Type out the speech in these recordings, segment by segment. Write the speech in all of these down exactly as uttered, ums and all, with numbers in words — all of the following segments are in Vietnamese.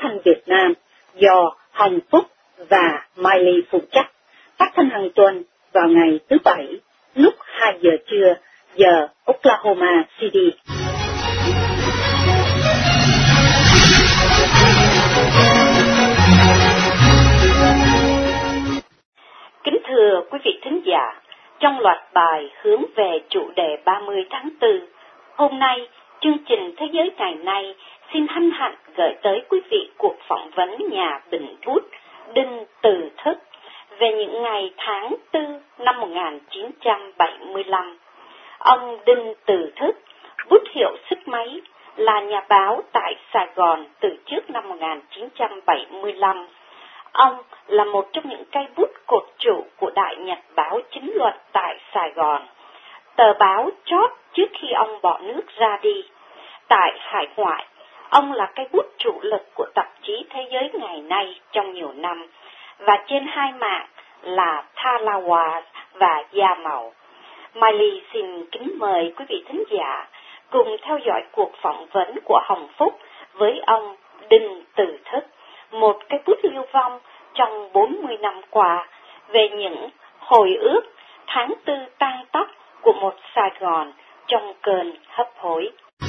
thanh Việt Nam do Hồng Phúc và Mai Ly phụ trách, phát thanh hàng tuần vào ngày thứ Bảy lúc hai giờ trưa giờ Oklahoma City. Kính thưa quý vị thính giả, trong loạt bài hướng về chủ đề ba mươi tháng tư, hôm nay chương trình Thế giới ngày nay xin hân hạnh gửi tới quý vị cuộc phỏng vấn nhà bình bút Đinh Từ Thức về những ngày tháng tư năm một nghìn chín trăm bảy mươi lăm. Ông Đinh Từ Thức, bút hiệu xích máy, là nhà báo tại Sài Gòn từ trước năm một nghìn chín trăm bảy mươi lăm. Ông là một trong những cây bút cột trụ của Đại Nhật báo Chính luật tại Sài Gòn, tờ báo chót trước khi ông bỏ nước ra đi. Tại hải ngoại, ông là cây bút chủ lực của tạp chí Thế giới ngày nay trong nhiều năm, và trên hai mạng là Talawa và Da Màu. Mai Ly xin kính mời quý vị thính giả cùng theo dõi cuộc phỏng vấn của Hồng Phúc với ông Đinh Từ Thức, một cây bút lưu vong trong bốn mươi năm qua, về những hồi ức tháng tư tăng tóc của một Sài Gòn trong cơn hấp hối.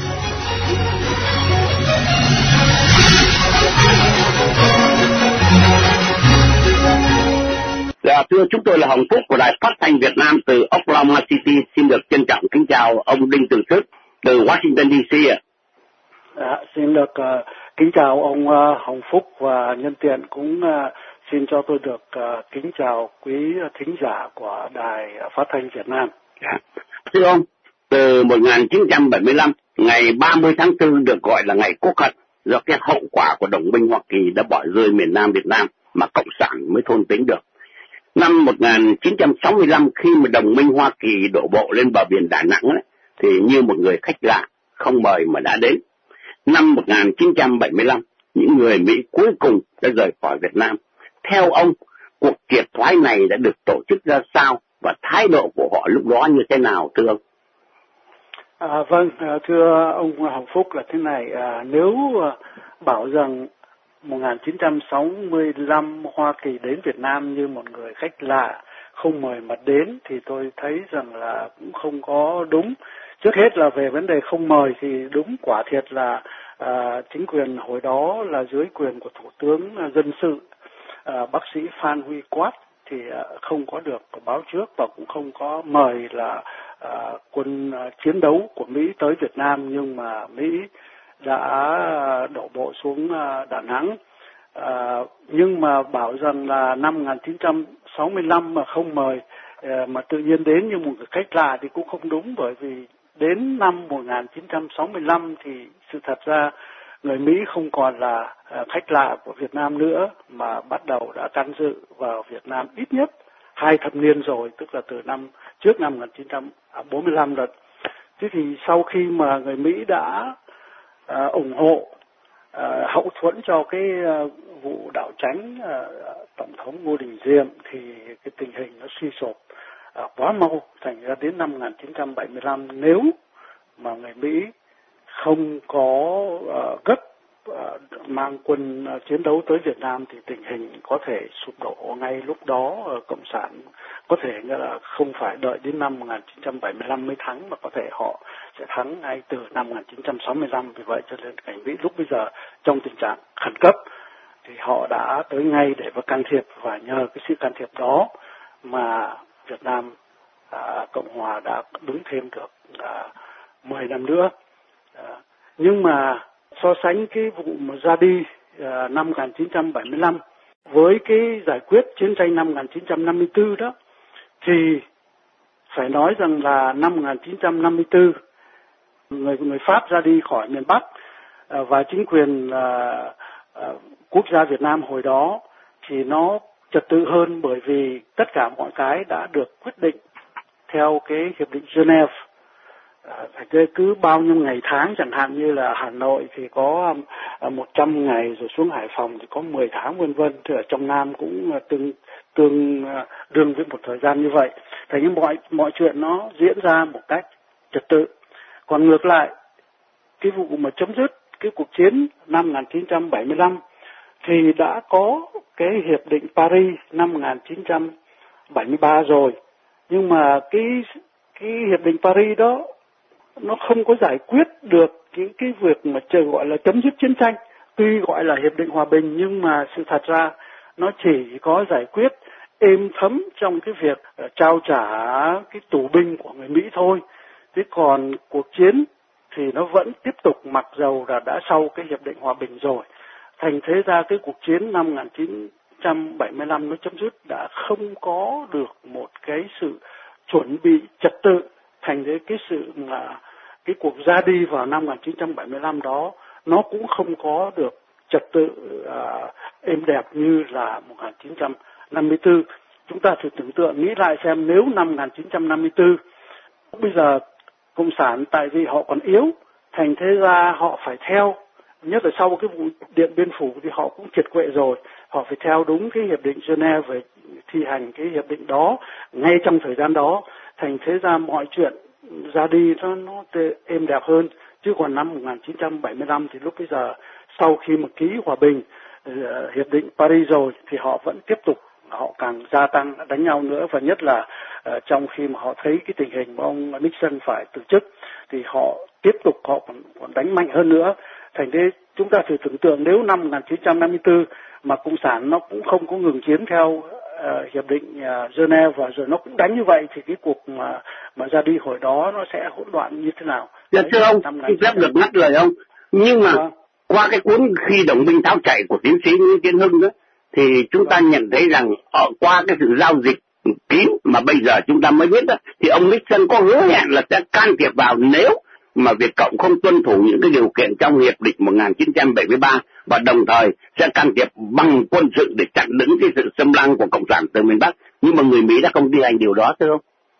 Dạ, thưa, chúng tôi là Hồng Phúc của Đài Phát thanh Việt Nam từ Oklahoma City, xin được trân trọng kính chào ông Đinh Từ Thức từ Washington đê xê ạ. À, xin được uh, kính chào ông uh, Hồng Phúc, và nhân tiện cũng uh, xin cho tôi được uh, kính chào quý thính giả của Đài Phát thanh Việt Nam. Dạ. Thưa ông, từ một nghìn chín trăm bảy mươi lăm, ngày ba mươi tháng tư được gọi là ngày quốc hận do cái hậu quả của đồng minh Hoa Kỳ đã bỏ rơi miền Nam Việt Nam mà Cộng sản mới thôn tính được. Năm một nghìn chín trăm sáu mươi lăm, khi mà đồng minh Hoa Kỳ đổ bộ lên bờ biển Đà Nẵng ấy, thì như một người khách lạ, không mời mà đã đến. Năm một nghìn chín trăm bảy mươi lăm, những người Mỹ cuối cùng đã rời khỏi Việt Nam. Theo ông, cuộc triệt thoái này đã được tổ chức ra sao và thái độ của họ lúc đó như thế nào, thưa ông? À, vâng, thưa ông Hồng Phúc, là thế này, à, nếu bảo rằng một nghìn chín trăm sáu mươi lăm Hoa Kỳ đến Việt Nam như một người khách lạ, không mời mà đến, thì tôi thấy rằng là cũng không có đúng. Trước hết là về vấn đề không mời thì đúng, quả thiệt là à, chính quyền hồi đó là dưới quyền của Thủ tướng Dân sự à, bác sĩ Phan Huy Quát, thì à, không có được báo trước và cũng không có mời là à, quân à, chiến đấu của Mỹ tới Việt Nam, nhưng mà Mỹ đã đổ bộ xuống Đà Nẵng. À, nhưng mà bảo rằng là năm một nghìn chín trăm sáu mươi lăm mà không mời à, mà tự nhiên đến như một người khách lạ thì cũng không đúng, bởi vì đến năm một nghìn chín trăm sáu mươi lăm thì sự thật ra người Mỹ không còn là à, khách lạ của Việt Nam nữa, mà bắt đầu đã can dự vào Việt Nam ít nhất hai thập niên rồi, tức là từ năm trước năm một nghìn chín trăm bốn mươi lăm rồi. Thế thì sau khi mà người Mỹ đã À, ủng hộ à, hậu thuẫn cho cái à, vụ đảo tránh à, tổng thống Ngô Đình Diệm, thì cái tình hình nó suy sụp à, quá mau. Thành ra đến năm một nghìn chín trăm bảy mươi lăm, nếu mà người Mỹ không có à, gấp à, mang quân à, chiến đấu tới Việt Nam thì tình hình có thể sụp đổ ngay lúc đó. à, Cộng sản có thể nghĩa là không phải đợi đến năm một nghìn chín trăm bảy mươi lăm mới thắng, mà có thể họ sẽ thắng ngay từ năm một nghìn chín trăm sáu mươi lăm. Vì vậy cho nên cảnh Mỹ lúc bây giờ trong tình trạng khẩn cấp thì họ đã tới ngay để mà can thiệp, và nhờ cái sự can thiệp đó mà Việt Nam à, Cộng Hòa đã đứng thêm được à, mười năm nữa. À, nhưng mà so sánh cái vụ mà ra đi à, năm một nghìn chín trăm bảy mươi lăm với cái giải quyết chiến tranh năm một nghìn chín trăm năm mươi tư đó, thì phải nói rằng là năm một nghìn chín trăm năm mươi tư người người Pháp ra đi khỏi miền Bắc à, và chính quyền à, à, quốc gia Việt Nam hồi đó thì nó trật tự hơn, bởi vì tất cả mọi cái đã được quyết định theo cái hiệp định Geneva. À, cứ bao nhiêu ngày tháng, chẳng hạn như là Hà Nội thì có à, một trăm ngày, rồi xuống Hải Phòng thì có mười tháng, vân vân. Thì ở trong Nam cũng à, tương tương à, đương với một thời gian như vậy. Thế nhưng mọi mọi chuyện nó diễn ra một cách trật tự. Còn ngược lại, cái vụ mà chấm dứt cái cuộc chiến năm một nghìn chín trăm bảy mươi lăm thì đã có cái hiệp định Paris năm một nghìn chín trăm bảy mươi ba rồi, nhưng mà cái cái hiệp định Paris đó nó không có giải quyết được những cái việc mà chờ gọi là chấm dứt chiến tranh. Tuy gọi là hiệp định hòa bình nhưng mà sự thật ra nó chỉ có giải quyết êm thấm trong cái việc trao trả cái tù binh của người Mỹ thôi. Thế còn cuộc chiến thì nó vẫn tiếp tục mặc dầu là đã sau cái hiệp định hòa bình rồi. Thành thế ra cái cuộc chiến năm một nghìn chín trăm bảy mươi lăm nó chấm dứt đã không có được một cái sự chuẩn bị trật tự. Thành thế cái sự mà cái cuộc ra đi vào năm một nghìn chín trăm bảy mươi lăm đó nó cũng không có được trật tự uh, êm đẹp như là một nghìn chín trăm năm mươi tư. Chúng ta thử tưởng tượng nghĩ lại xem nếu năm một nghìn chín trăm năm mươi tư bây giờ Cộng sản tại vì họ còn yếu, thành thế ra họ phải theo, nhất là sau cái vụ Điện Biên Phủ thì họ cũng kiệt quệ rồi, họ phải theo đúng cái hiệp định Geneva về thi hành cái hiệp định đó ngay trong thời gian đó. Thành thế ra mọi chuyện ra đi nó, nó êm đẹp hơn. Chứ còn năm một nghìn chín trăm bảy mươi lăm thì lúc bây giờ sau khi mà ký hòa bình uh, hiệp định Paris rồi thì họ vẫn tiếp tục, họ càng gia tăng đánh nhau nữa, và nhất là uh, trong khi mà họ thấy cái tình hình mà ông Nixon phải từ chức thì họ tiếp tục họ còn, còn đánh mạnh hơn nữa. Thành thế chúng ta thử tưởng tượng nếu năm một nghìn chín trăm năm mươi tư mà Cộng sản nó cũng không có ngừng chiến theo uh, hiệp định uh, Geneva và rồi nó cũng đánh như vậy thì cái cuộc mà mà ra đi hồi đó nó sẽ hỗn loạn như thế nào? Dạ thưa ông, xin phép được ngắt lời ông, nhưng mà à. qua cái cuốn Khi Đồng Minh Tháo Chạy của tiến sĩ Nguyễn Tiến Hưng đó thì chúng ta nhận thấy rằng ở qua cái sự giao dịch kín mà bây giờ chúng ta mới biết đó, thì ông Nixon có hứa hẹn là sẽ can thiệp vào nếu mà Việt Cộng không tuân thủ những cái điều kiện trong hiệp định một nghìn chín trăm bảy mươi ba, và đồng thời sẽ can thiệp bằng quân sự để chặn đứng cái sự xâm lăng của Cộng sản từ miền Bắc. Nhưng mà người Mỹ đã không thi hành điều đó, thưa ông?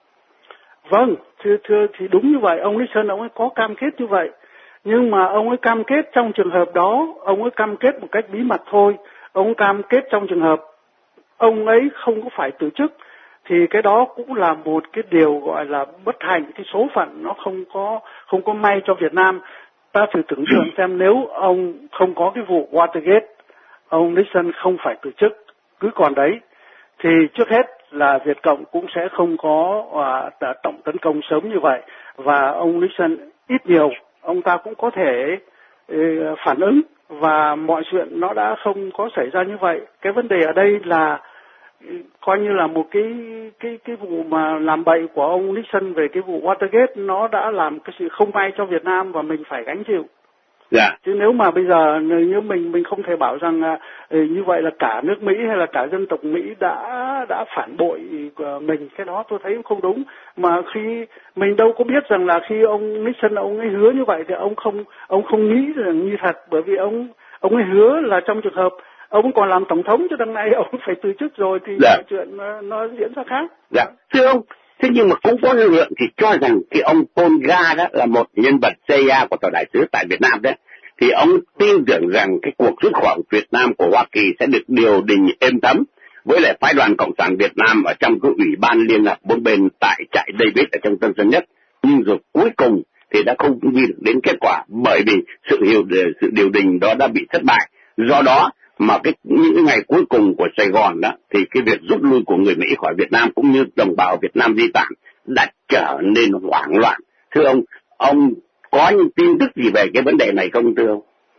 Vâng, thưa, thưa thì đúng như vậy, ông Nixon ông ấy có cam kết như vậy. Nhưng mà ông ấy cam kết trong trường hợp đó, ông ấy cam kết một cách bí mật thôi. Ông cam kết trong trường hợp ông ấy không có phải từ chức, thì cái đó cũng là một cái điều gọi là bất hạnh, cái số phận nó không có không có may cho Việt Nam. Ta thử tưởng tượng xem nếu ông không có cái vụ Watergate, ông Nixon không phải từ chức, cứ còn đấy, thì trước hết là Việt Cộng cũng sẽ không có uh, tổng tấn công sớm như vậy, và ông Nixon ít nhiều ông ta cũng có thể uh, phản ứng, và mọi chuyện nó đã không có xảy ra như vậy. Cái vấn đề ở đây là uh, coi như là một cái cái cái vụ mà làm bậy của ông Nixon về cái vụ Watergate, nó đã làm cái sự không may cho Việt Nam và mình phải gánh chịu. Dạ. Chứ nếu mà bây giờ như mình mình không thể bảo rằng à, như vậy là cả nước Mỹ hay là cả dân tộc Mỹ đã đã phản bội mình, cái đó tôi thấy không đúng. Mà khi mình đâu có biết rằng là khi ông Nixon ông ấy hứa như vậy thì ông không ông không nghĩ rằng như thật, bởi vì ông ông ấy hứa là trong trường hợp ông còn làm tổng thống cho đằng này ông phải từ chức rồi thì dạ. mọi chuyện nó, nó diễn ra khác. Dạ. Thưa ông, thế nhưng mà cũng có lực lượng thì cho rằng cái ông Paul Ga đó là một nhân vật xê i a của tòa đại sứ tại Việt Nam đấy, thì ông tin tưởng rằng cái cuộc rút khỏi Việt Nam của Hoa Kỳ sẽ được điều đình êm thấm với lại phái đoàn Cộng sản Việt Nam ở trong cái ủy ban liên lạc bốn bên tại trại David ở trong Tân Sơn Nhất. Nhưng rồi cuối cùng thì đã không ghi được đến kết quả, bởi vì sự điều sự điều đình đó đã bị thất bại. Do đó mà cái những ngày cuối cùng của Sài Gòn đó thì cái việc rút lui của người Mỹ khỏi Việt Nam cũng như đồng bào Việt Nam di tản đã trở nên hoảng loạn. Thưa ông, ông có những tin tức gì về cái vấn đề này không thưa ông?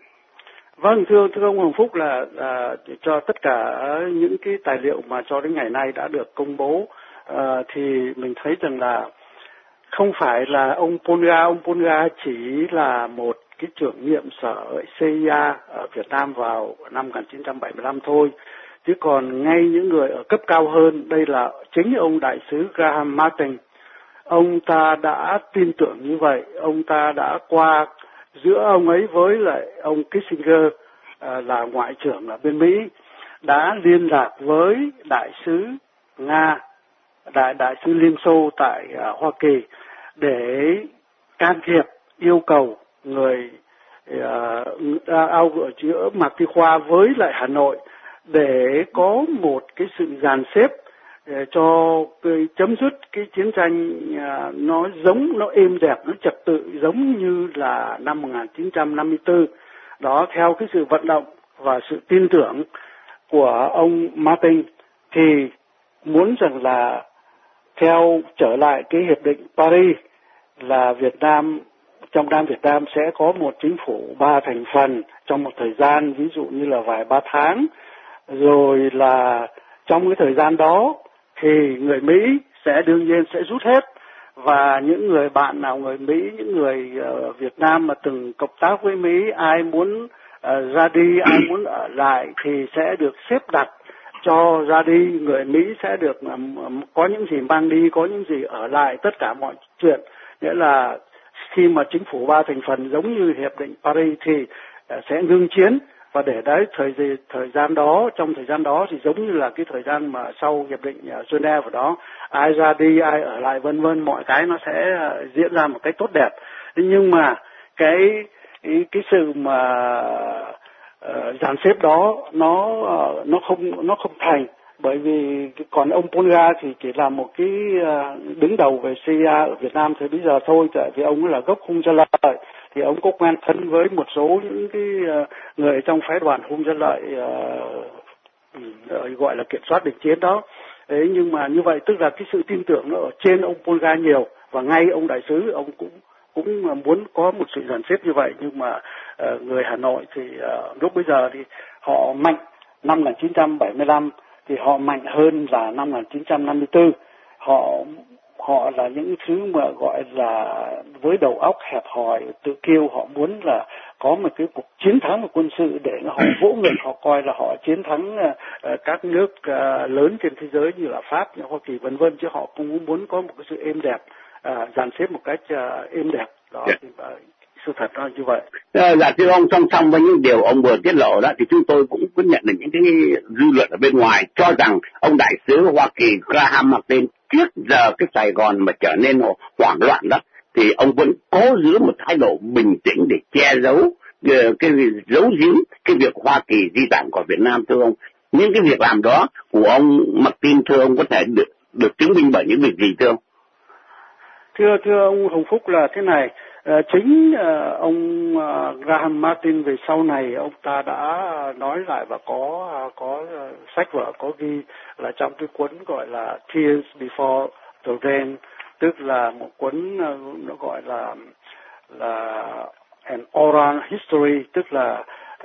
Vâng, thưa thưa ông Hồng Phúc là, là cho tất cả những cái tài liệu mà cho đến ngày nay đã được công bố uh, thì mình thấy rằng là không phải là ông Polga, ông Polga chỉ là một cái trưởng nhiệm sở xê i a ở Việt Nam vào năm một nghìn chín trăm bảy mươi lăm thôi, chứ còn ngay những người ở cấp cao hơn, đây là chính ông đại sứ Graham Martin, ông ta đã tin tưởng như vậy, ông ta đã qua giữa ông ấy với lại ông Kissinger à, là ngoại trưởng ở bên Mỹ, đã liên lạc với đại sứ Nga, đại đại sứ Liên Xô tại à, Hoa Kỳ để can thiệp yêu cầu người ao uh, giữa Mạc Thị Khoa với lại Hà Nội để có một cái sự dàn xếp để cho cái chấm dứt cái chiến tranh uh, nó giống, nó êm đẹp, nó trật tự giống như là năm một nghìn chín trăm năm mươi tư. Đó, theo cái sự vận động và sự tin tưởng của ông Martin thì muốn rằng là theo trở lại cái hiệp định Paris là Việt Nam, trong Nam Việt Nam sẽ có một chính phủ ba thành phần trong một thời gian ví dụ như là vài ba tháng, rồi là trong cái thời gian đó thì người Mỹ sẽ đương nhiên sẽ rút hết, và những người bạn nào người Mỹ, những người uh, Việt Nam mà từng cộng tác với Mỹ, ai muốn uh, ra đi, ai muốn ở lại thì sẽ được xếp đặt cho ra đi. Người Mỹ sẽ được um, có những gì mang đi, có những gì ở lại, tất cả mọi chuyện. Nghĩa là khi mà chính phủ ba thành phần giống như hiệp định Paris thì uh, sẽ ngưng chiến, và để đấy thời thời gian đó, trong thời gian đó thì giống như là cái thời gian mà sau hiệp định uh, Geneva đó, ai ra đi, ai ở lại, vân vân, mọi cái nó sẽ uh, diễn ra một cách tốt đẹp. Nhưng mà cái cái, cái sự mà uh, dàn xếp đó nó uh, nó không nó không thành, bởi vì còn ông Polga thì chỉ là một cái uh, đứng đầu về xê i a ở Việt Nam thì bây giờ thôi, tại vì ông ấy là gốc Hung Gia Lợi, thì ông có quen thân với một số những cái uh, người trong phái đoàn Hung Gia Lợi uh, gọi là kiểm soát địch chiến đó. Đấy, nhưng mà như vậy tức là cái sự tin tưởng nó ở trên ông Polga nhiều, và ngay ông đại sứ ông cũng cũng muốn có một sự dàn xếp như vậy. Nhưng mà uh, người Hà Nội thì uh, lúc bây giờ thì họ mạnh năm một nghìn chín trăm bảy mươi lăm thì họ mạnh hơn là năm một nghìn chín trăm năm mươi tư. Họ họ là những thứ mà gọi là với đầu óc hẹp hòi, tự kiêu, họ muốn là có một cái cuộc chiến thắng của quân sự để họ vỗ ngực, họ coi là họ chiến thắng uh, các nước uh, lớn trên thế giới như là Pháp, như Hoa Kỳ, vân vân, chứ họ cũng muốn có một cái sự êm đẹp, uh, dàn xếp một cách uh, êm đẹp đó. Yeah. Thì, uh, sự thật là như vậy. À, dạ thưa ông, song song với những điều ông vừa tiết lộ đó thì chúng tôi cũng có nhận được những cái dư luận ở bên ngoài cho rằng ông đại sứ Hoa Kỳ Graham Martin trước giờ cái Sài Gòn mà trở nên hoảng loạn đó thì ông vẫn cố giữ một thái độ bình tĩnh để che giấu cái giấu giếm cái việc Hoa Kỳ di tản của Việt Nam. Thưa ông, những cái việc làm đó của ông Martin, thưa ông, có thể được được chứng minh bởi những việc gì thưa ông? Thưa thưa ông Hồng Phúc là thế này. Uh, chính uh, ông uh, Graham Martin về sau này ông ta đã nói lại và có uh, có uh, sách vở có ghi là trong cái cuốn gọi là Tears Before the Rain, tức là một cuốn uh, nó gọi là là an oral history, tức là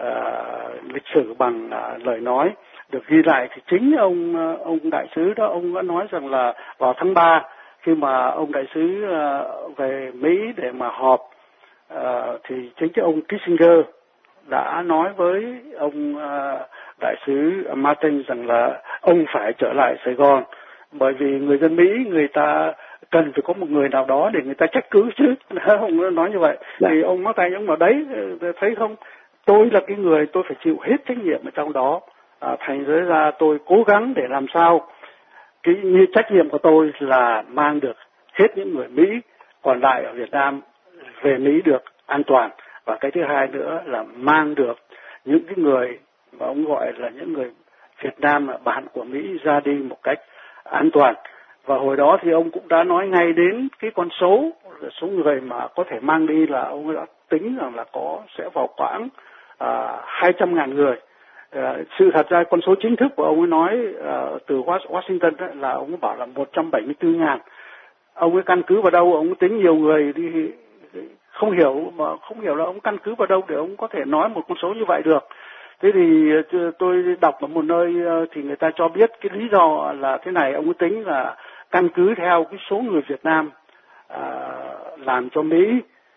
uh, lịch sử bằng uh, lời nói được ghi lại. Thì chính ông uh, ông đại sứ đó, ông đã nói rằng là vào tháng ba khi mà ông đại sứ uh, về Mỹ để mà họp uh, thì chính cái ông Kissinger đã nói với ông uh, đại sứ Martin rằng là ông phải trở lại Sài Gòn, bởi vì người dân Mỹ người ta cần phải có một người nào đó để người ta trách cứ chứ. Ông nói như vậy. Dạ. Thì ông Martin ông nói đấy, thấy không, tôi là cái người tôi phải chịu hết trách nhiệm ở trong đó, à, thành ra tôi cố gắng để làm sao cái như trách nhiệm của tôi là mang được hết những người Mỹ còn lại ở Việt Nam về Mỹ được an toàn, và cái thứ hai nữa là mang được những cái người mà ông gọi là những người Việt Nam bạn của Mỹ ra đi một cách an toàn. Và hồi đó thì ông cũng đã nói ngay đến cái con số số người mà có thể mang đi, là ông đã tính rằng là có sẽ vào khoảng à, hai trăm ngàn người. À, sự thật ra con số chính thức của ông ấy nói à, từ Washington ấy, là ông ấy bảo là một trăm bảy mươi tư ngàn. Ông ấy căn cứ vào đâu? Ông ấy tính nhiều người đi không hiểu, mà không hiểu là ông căn cứ vào đâu để ông có thể nói một con số như vậy được. Thế thì tôi đọc ở một nơi thì người ta cho biết cái lý do là thế này, ông ấy tính là căn cứ theo cái số người Việt Nam à, làm cho Mỹ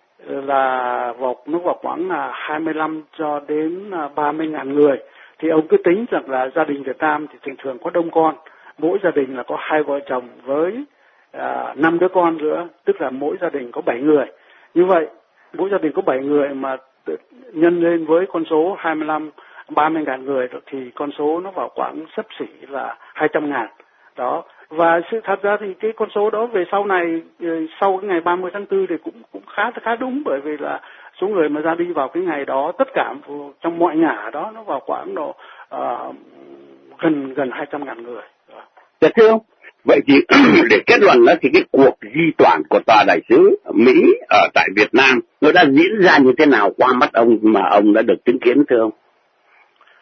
là vào nó vào khoảng là hai mươi lăm cho đến ba mươi ngàn người. Thì ông cứ tính rằng là gia đình Việt Nam thì thường thường có đông con, mỗi gia đình là có hai vợ chồng với à, năm đứa con nữa, tức là mỗi gia đình có bảy người. Như vậy mỗi gia đình có bảy người mà nhân lên với con số hai mươi lăm ba mươi ngàn người thì con số nó vào khoảng xấp xỉ là hai trăm ngàn đó. Và sự thật ra thì cái con số đó về sau này, sau cái ngày ba mươi tháng tư thì cũng cũng khá khá đúng, bởi vì là số người mà ra đi vào cái ngày đó tất cả trong mọi nhà đó nó vào khoảng độ uh, gần gần hai trăm ngàn người. Dạ thưa ông, vậy thì để kết luận đó thì cái cuộc di tản của tòa đại sứ Mỹ ở tại Việt Nam nó đã diễn ra như thế nào qua mắt ông mà ông đã được chứng kiến thưa ông?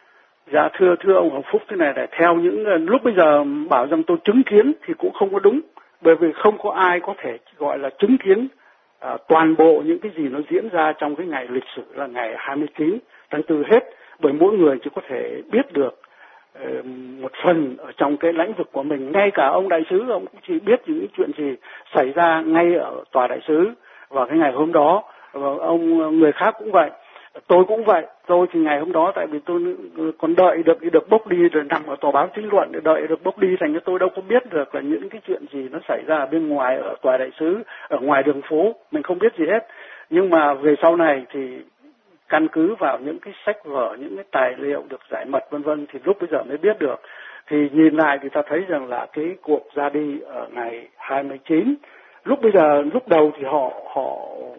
Dạ thưa thưa ông Hồng Phúc, thế này là theo những lúc bây giờ bảo rằng tôi chứng kiến thì cũng không có đúng, bởi vì không có ai có thể gọi là chứng kiến à, toàn bộ những cái gì nó diễn ra trong cái ngày lịch sử là ngày hai mươi chín tháng tư hết, bởi mỗi người chỉ có thể biết được uh, một phần ở trong cái lĩnh vực của mình. Ngay cả ông đại sứ ông cũng chỉ biết những chuyện gì xảy ra ngay ở tòa đại sứ vào cái ngày hôm đó, và ông người khác cũng vậy. Tôi cũng vậy, tôi thì ngày hôm đó tại vì tôi còn đợi được được bốc đi rồi nằm ở tòa báo chính luận để đợi được bốc đi, thành ra tôi đâu có biết được là những cái chuyện gì nó xảy ra ở bên ngoài ở tòa đại sứ, ở ngoài đường phố, mình không biết gì hết. Nhưng mà về sau này thì căn cứ vào những cái sách vở, những cái tài liệu được giải mật vân vân thì lúc bây giờ mới biết được. Thì nhìn lại thì ta thấy rằng là cái cuộc ra đi ở ngày hai mươi chín, lúc bây giờ lúc đầu thì họ họ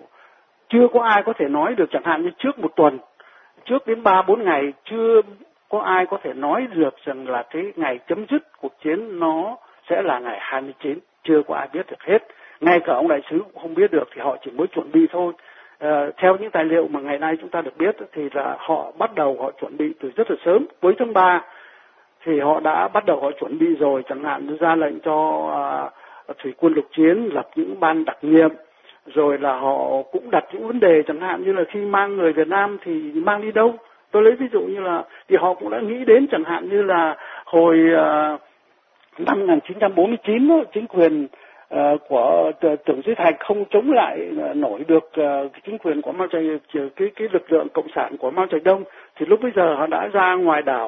chưa có ai có thể nói được, chẳng hạn như trước một tuần, trước đến ba bốn ngày, chưa có ai có thể nói được rằng là cái ngày chấm dứt cuộc chiến nó sẽ là ngày hai mươi chín, chưa có ai biết được hết. Ngay cả ông đại sứ cũng không biết được, thì họ chỉ mới chuẩn bị thôi. À, theo những tài liệu mà ngày nay chúng ta được biết thì là họ bắt đầu họ chuẩn bị từ rất là sớm, cuối tháng ba thì họ đã bắt đầu họ chuẩn bị rồi, chẳng hạn như ra lệnh cho à, thủy quân lục chiến lập những ban đặc nhiệm, rồi là họ cũng đặt những vấn đề chẳng hạn như là khi mang người Việt Nam thì mang đi đâu. Tôi lấy ví dụ như là thì họ cũng đã nghĩ đến chẳng hạn như là hồi uh, năm một nghìn chín trăm bốn mươi chín đó, chính quyền uh, của Tưởng Duy Thạch không chống lại uh, nổi được uh, chính quyền của Mao Trạch cái cái lực lượng cộng sản của Mao Trạch Đông, thì lúc bây giờ họ đã ra ngoài đảo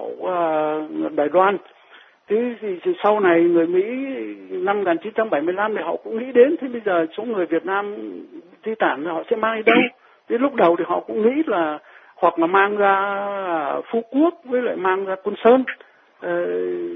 uh, Đài Loan. Thế thì, thì sau này người Mỹ năm một nghìn chín trăm bảy mươi lăm thì họ cũng nghĩ đến, thế bây giờ số người Việt Nam di tản họ sẽ mang đi đâu? Thế lúc đầu thì họ cũng nghĩ là hoặc là mang ra Phú Quốc với lại mang ra Côn Sơn, ờ,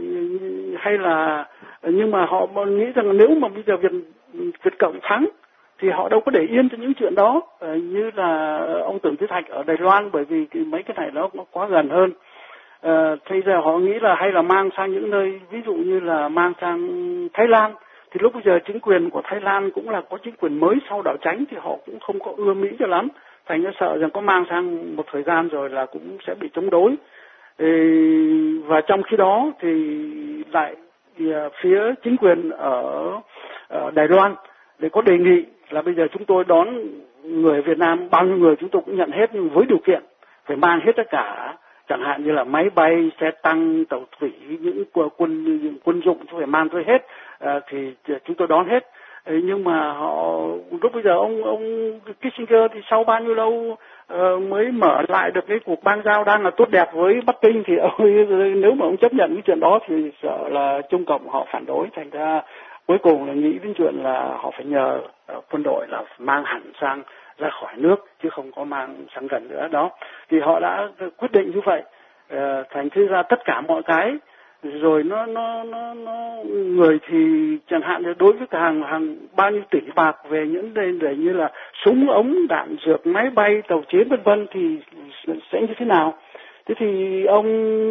hay là nhưng mà họ nghĩ rằng nếu mà bây giờ Việt Việt Cộng thắng thì họ đâu có để yên cho những chuyện đó, ờ, như là ông Tưởng Duy Thạch ở Đài Loan, bởi vì cái, mấy cái này nó, nó quá gần hơn. À, thế giờ họ nghĩ là hay là mang sang những nơi ví dụ như là mang sang Thái Lan, thì lúc bây giờ chính quyền của Thái Lan cũng là có chính quyền mới sau đảo Chánh thì họ cũng không có ưa Mỹ cho lắm, thành ra sợ rằng có mang sang một thời gian rồi là cũng sẽ bị chống đối. Ê, và trong khi đó thì lại thì, uh, phía chính quyền ở, ở Đài Loan để có đề nghị là bây giờ chúng tôi đón người Việt Nam bao nhiêu người chúng tôi cũng nhận hết, nhưng với điều kiện phải mang hết tất cả, chẳng hạn như là máy bay, xe tăng, tàu thủy, những quân những quân dụng chúng phải mang tới hết, à, thì chúng tôi đón hết. Nhưng mà họ lúc bây giờ ông ông Kissinger thì sau bao nhiêu lâu uh, mới mở lại được cái cuộc bang giao đang là tốt đẹp với Bắc Kinh, thì ông nếu mà ông chấp nhận cái chuyện đó thì sợ là Trung Cộng họ phản đối, thành ra cuối cùng là nghĩ đến chuyện là họ phải nhờ uh, quân đội là mang hẳn sang ra khỏi nước chứ không có mang sang gần nữa đó, thì họ đã quyết định như vậy. À, thành thứ ra tất cả mọi cái rồi nó nó nó nó người thì chẳng hạn như đối với cả hàng hàng bao nhiêu tỷ bạc về những đây để như là súng ống đạn dược máy bay tàu chiến vân vân thì sẽ như thế nào. Thế thì ông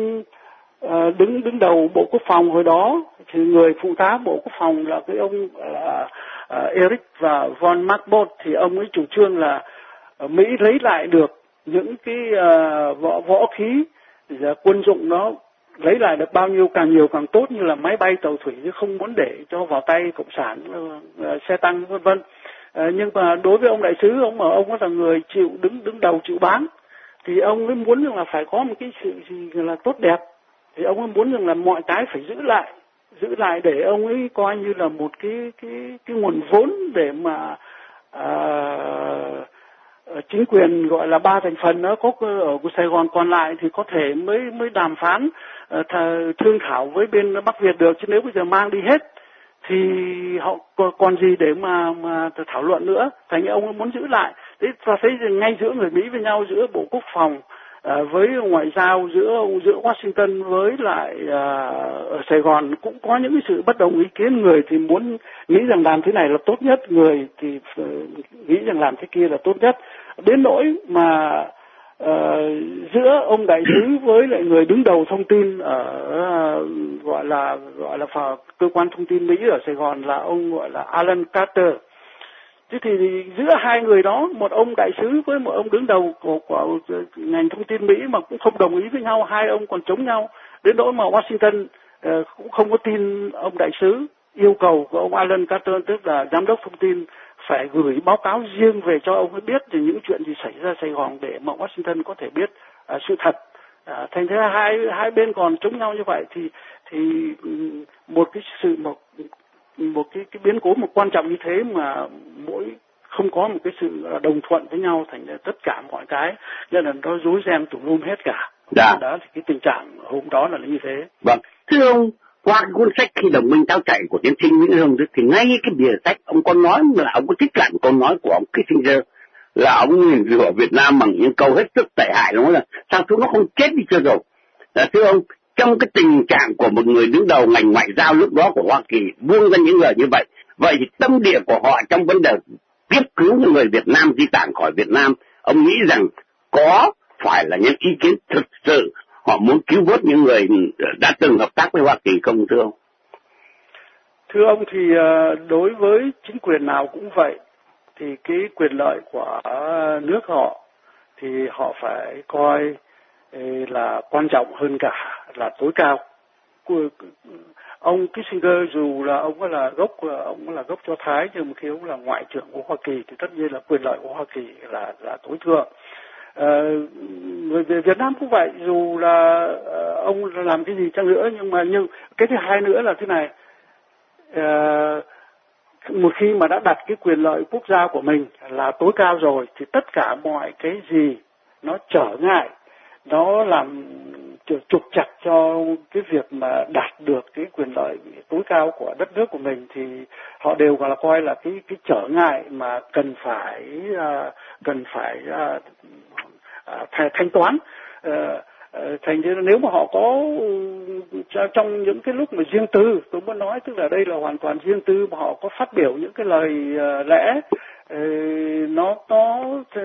à, đứng đứng đầu Bộ Quốc phòng hồi đó thì người phụ tá Bộ Quốc phòng là cái ông à, à, Eric và von Markbot, thì ông ấy chủ trương là Mỹ lấy lại được những cái uh, võ võ khí quân dụng, nó lấy lại được bao nhiêu càng nhiều càng tốt, như là máy bay tàu thủy, chứ không muốn để cho vào tay cộng sản, uh, xe tăng vân vân. Uh, nhưng mà đối với ông đại sứ, ông mà ông là người chịu đứng đứng đầu chịu bán, thì ông ấy muốn rằng là phải có một cái sự gì là tốt đẹp, thì ông ấy muốn rằng là mọi cái phải giữ lại giữ lại để ông ấy coi như là một cái cái cái nguồn vốn để mà uh, chính quyền gọi là ba thành phần nó có ở Sài Gòn còn lại thì có thể mới mới đàm phán uh, thương thảo với bên Bắc Việt được, chứ nếu bây giờ mang đi hết thì họ còn gì để mà mà thảo luận nữa. Thành ra ông ấy muốn giữ lại. Thế ta thấy ngay giữa người Mỹ với nhau, giữa Bộ Quốc phòng À, với ngoại giao giữa giữa Washington với lại à, ở Sài Gòn cũng có những cái sự bất đồng ý kiến. Người thì muốn nghĩ rằng làm thế này là tốt nhất, người thì uh, nghĩ rằng làm thế kia là tốt nhất, đến nỗi mà uh, giữa ông đại sứ với lại người đứng đầu thông tin ở uh, gọi là gọi là cơ quan thông tin Mỹ ở Sài Gòn là ông gọi là Alan Carter, Thế thì giữa hai người đó, một ông đại sứ với một ông đứng đầu của, của ngành thông tin Mỹ mà cũng không đồng ý với nhau, hai ông còn chống nhau, đến nỗi mà Washington uh, cũng không có tin ông đại sứ, yêu cầu của ông Alan Carter, tức là giám đốc thông tin, phải gửi báo cáo riêng về cho ông ấy biết về những chuyện gì xảy ra Sài Gòn để mà Washington có thể biết uh, sự thật. Uh, thành ra hai hai bên còn chống nhau như vậy thì thì một cái sự một một cái, cái biến cố một quan trọng như thế mà mỗi không có một cái sự đồng thuận với nhau, thành ra tất cả mọi cái nên là nó rối ren tùm lum hết cả. Dạ. Đó thì cái tình trạng hôm đó là như thế. Vâng, thưa ông, qua cái cuốn sách Khi Đồng Minh Tháo Chạy của tiến sĩ Nguyễn Hưng thì ngay cái bìa sách ông có nói là ông có trích lại một câu nói của ông Kissinger là ông nhìn rủa Việt Nam bằng những câu hết sức tệ hại, nó là sao chúng nó không chết đi chưa rồi. À, thưa ông, trong cái tình trạng của một người đứng đầu ngành ngoại giao lúc đó của Hoa Kỳ buông ra những lời như vậy, vậy thì tâm địa của họ trong vấn đề tiếp cứu những người Việt Nam di tản khỏi Việt Nam, ông nghĩ rằng có phải là những ý kiến thực sự họ muốn cứu vớt những người đã từng hợp tác với Hoa Kỳ không, thưa ông? Thưa ông, thì đối với chính quyền nào cũng vậy, thì cái quyền lợi của nước họ thì họ phải coi là quan trọng hơn cả, là tối cao. Ông Kissinger dù là ông ấy là gốc ông là gốc Do Thái, nhưng mà khi ông là ngoại trưởng của Hoa Kỳ thì tất nhiên là quyền lợi của Hoa Kỳ là là tối thượng. Người về Việt Nam cũng vậy, dù là ông làm cái gì chăng nữa, nhưng mà nhưng cái thứ hai nữa là thế này, một khi mà đã đặt cái quyền lợi quốc gia của mình là tối cao rồi thì tất cả mọi cái gì nó trở ngại, nó làm trục chặt cho cái việc mà đạt được cái quyền lợi tối cao của đất nước của mình thì họ đều gọi là coi là cái cái trở ngại mà cần phải uh, cần phải uh, uh, thanh toán. Uh, thành ra nếu mà họ có trong những cái lúc mà riêng tư, tôi muốn nói tức là đây là hoàn toàn riêng tư, mà họ có phát biểu những cái lời lẽ nó nó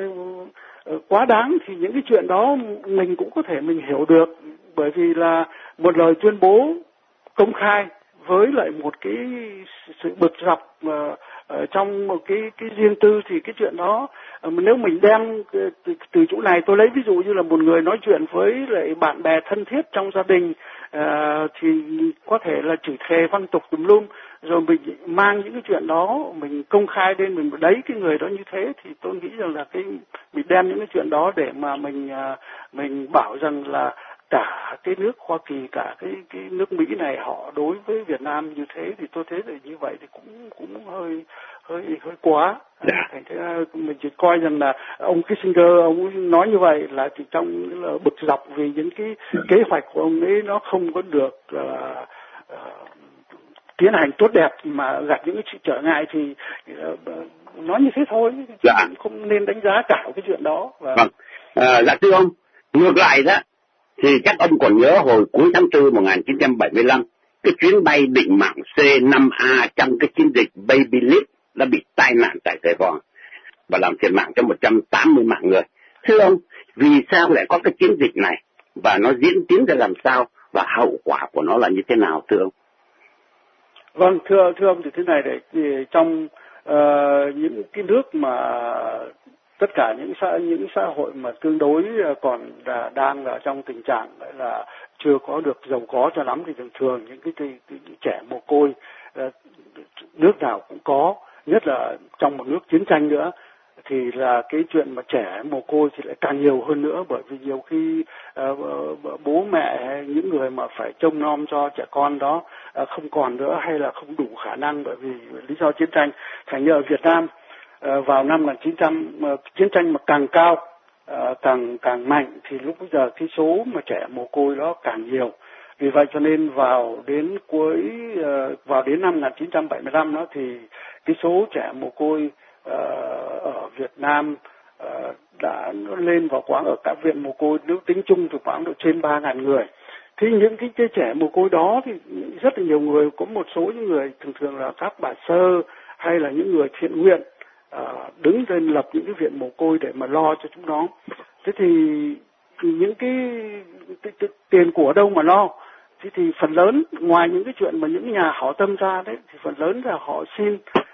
quá đáng thì những cái chuyện đó mình cũng có thể mình hiểu được, bởi vì là một lời tuyên bố công khai với lại một cái sự bực dọc uh, ở trong một cái cái riêng tư thì cái chuyện đó uh, nếu mình đem từ, từ chỗ này, tôi lấy ví dụ như là một người nói chuyện với lại bạn bè thân thiết trong gia đình uh, thì có thể là chửi thề văn tục tùm lum, rồi mình mang những cái chuyện đó mình công khai lên, mình đấy cái người đó như thế thì tôi nghĩ rằng là cái mình đem những cái chuyện đó để mà mình uh, mình bảo rằng là cả cái nước Hoa Kỳ, cả cái cái nước Mỹ này họ đối với Việt Nam như thế thì tôi thấy là như vậy thì cũng cũng hơi hơi hơi quá. Dạ. Thành thế mình chỉ coi rằng là ông Kissinger ông nói như vậy là chỉ trong là bực dọc vì những cái kế hoạch của ông ấy nó không có được uh, uh, tiến hành tốt đẹp mà gặp những cái sự trở ngại thì uh, nói như thế thôi. Dạ. Không nên đánh giá cả cái chuyện đó. Và... Vâng. À, dạ thưa ông, ngược lại đó thì chắc ông còn nhớ hồi cuối tháng tư một nghìn chín trăm bảy mươi lăm, cái chuyến bay định mạng C năm A trong cái chiến dịch Baby Leap đã bị tai nạn tại Sài Gòn và làm thiệt mạng cho một trăm tám mươi mạng người. Thưa ông, vì sao lại có cái chiến dịch này và nó diễn tiến ra làm sao và hậu quả của nó là như thế nào, thưa ông? Vâng, thưa thưa ông thì thế này, để thì trong uh, những cái nước mà tất cả những xã những xã hội mà tương đối còn là, đang là trong tình trạng là chưa có được giàu có cho lắm thì thường thường những cái, cái, cái, cái trẻ mồ côi nước nào cũng có, nhất là trong một nước chiến tranh nữa thì là cái chuyện mà trẻ mồ côi thì lại càng nhiều hơn nữa, bởi vì nhiều khi uh, bố mẹ những người mà phải trông nom cho trẻ con đó uh, không còn nữa hay là không đủ khả năng bởi vì lý do chiến tranh. Thành như ở Việt Nam uh, vào năm một nghìn chín trăm uh, chiến tranh mà càng cao uh, càng càng mạnh thì lúc bây giờ cái số mà trẻ mồ côi đó càng nhiều. Vì vậy cho nên vào đến cuối uh, vào đến năm một nghìn chín trăm bảy mươi lăm đó thì cái số trẻ mồ côi uh, ở Việt Nam uh, đã lên vào khoảng ở các viện mồ côi nếu tính chung thì khoảng độ trên ba ngàn người. Thì những cái, cái trẻ mồ côi đó thì rất là nhiều người, có một số những người thường thường là các bà sơ hay là những người thiện nguyện uh, đứng lên lập những cái viện mồ côi để mà lo cho chúng nó. Thế thì những cái, cái, cái tiền của đâu mà lo? Thế thì phần lớn ngoài những cái chuyện mà những nhà hảo tâm ra đấy thì phần lớn là họ xin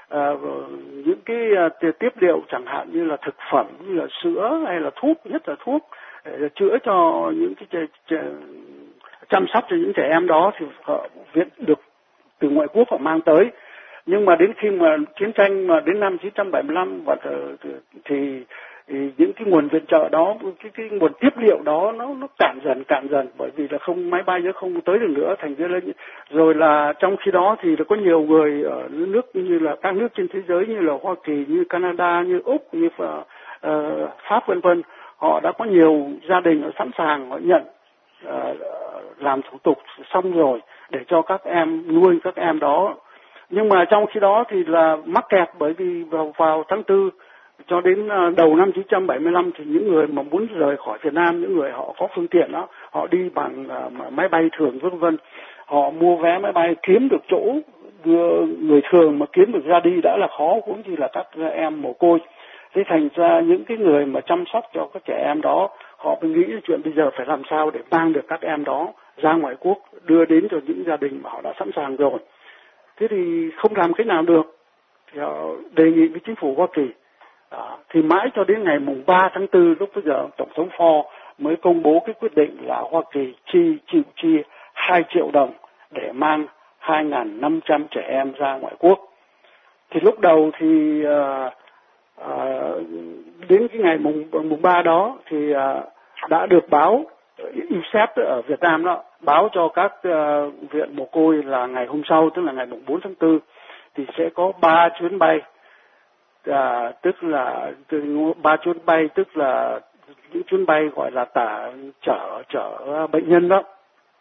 À, những cái uh, tiếp liệu chẳng hạn như là thực phẩm, như là sữa hay là thuốc, nhất là thuốc để chữa cho những cái trẻ, trẻ, chăm sóc cho những trẻ em đó thì họ viện được từ ngoại quốc họ mang tới. Nhưng mà đến khi mà chiến tranh mà đến năm chín trăm bảy mươi lăm và thì, thì, thì những cái nguồn viện trợ đó, cái cái nguồn tiếp liệu đó nó nó cạn dần cạn dần bởi vì là không máy bay nó không tới được nữa, thành ra là rồi là trong khi đó thì có nhiều người ở nước như là các nước trên thế giới như là Hoa Kỳ, như Canada, như Úc, như uh, Pháp vân vân, họ đã có nhiều gia đình họ sẵn sàng họ nhận uh, làm thủ tục xong rồi để cho các em nuôi các em đó. Nhưng mà trong khi đó thì là mắc kẹt bởi vì vào, vào tháng tư cho đến đầu năm chín trăm bảy mươi lăm thì những người mà muốn rời khỏi Việt Nam, những người họ có phương tiện đó, họ đi bằng uh, máy bay thường vân vân, họ mua vé máy bay kiếm được chỗ đưa người thường mà kiếm được ra đi đã là khó, cũng chỉ là các em mồ côi. Thế thành ra những cái người mà chăm sóc cho các trẻ em đó, họ mới nghĩ chuyện bây giờ phải làm sao để mang được các em đó ra ngoại quốc, đưa đến cho những gia đình mà họ đã sẵn sàng rồi. Thế thì không làm cách nào được, thì họ đề nghị với chính phủ Hoa Kỳ. À, thì mãi cho đến ngày mùng ba tháng tư, lúc bây giờ Tổng thống Ford mới công bố cái quyết định là Hoa Kỳ chi chịu chi hai triệu đồng để mang hai nghìn năm trăm trẻ em ra ngoại quốc. Thì lúc đầu thì à, à, đến cái ngày mùng mùng ba đó thì à, đã được báo u en i xê ép ở Việt Nam đó báo cho các uh, viện mồ côi là ngày hôm sau, tức là ngày mùng bốn tháng tư thì sẽ có ba chuyến bay, à, tức là ba chuyến bay tức là những chuyến bay gọi là tả chở chở bệnh nhân đó,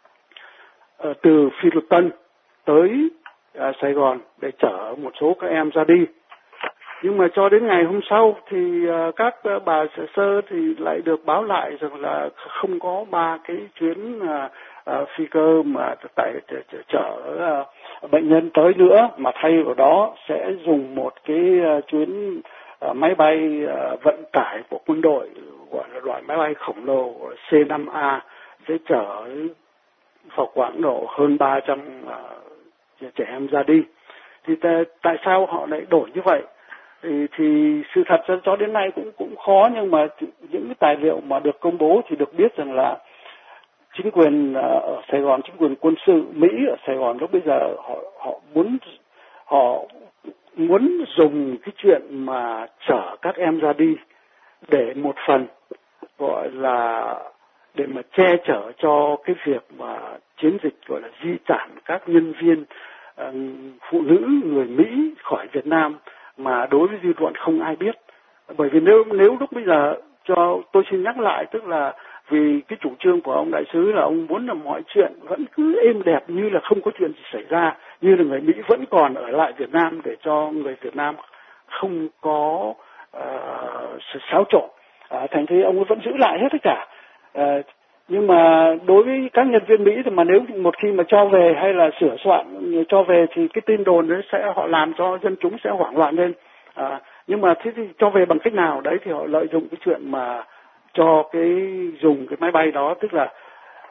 à, từ Phi Luật Tân tới à, Sài Gòn để chở một số các em ra đi. Nhưng mà cho đến ngày hôm sau thì uh, các uh, bà sở sơ thì lại được báo lại rằng là không có ba cái chuyến uh, uh, phi cơ mà tại chở uh, bệnh nhân tới nữa, mà thay vào đó sẽ dùng một cái uh, chuyến uh, máy bay uh, vận tải của quân đội, gọi là loại máy bay khổng lồ C năm A, sẽ chở vào khoảng độ hơn ba trăm uh, trẻ em ra đi. Thì t- tại sao họ lại đổi như vậy? Thì, thì sự thật cho, cho đến nay cũng cũng khó, nhưng mà những cái tài liệu mà được công bố thì được biết rằng là chính quyền ở Sài Gòn, chính quyền quân sự Mỹ ở Sài Gòn lúc bây giờ họ họ muốn họ muốn dùng cái chuyện mà chở các em ra đi để một phần gọi là để mà che chở cho cái việc mà chiến dịch gọi là di tản các nhân viên uh, phụ nữ người Mỹ khỏi Việt Nam, mà đối với dư luận không ai biết. Bởi vì nếu nếu lúc bây giờ, cho tôi xin nhắc lại, tức là vì cái chủ trương của ông đại sứ là ông muốn là mọi chuyện vẫn cứ êm đẹp như là không có chuyện gì xảy ra, như là người Mỹ vẫn còn ở lại Việt Nam để cho người Việt Nam không có uh, sự xáo trộn. Uh, thành thế ông ấy vẫn giữ lại hết tất cả. Uh, nhưng mà đối với các nhân viên Mỹ thì mà nếu một khi mà cho về hay là sửa soạn cho về thì cái tin đồn đấy sẽ họ làm cho dân chúng sẽ hoảng loạn lên. À, nhưng mà thế thì cho về bằng cách nào đấy thì họ lợi dụng cái chuyện mà cho cái dùng cái máy bay đó, tức là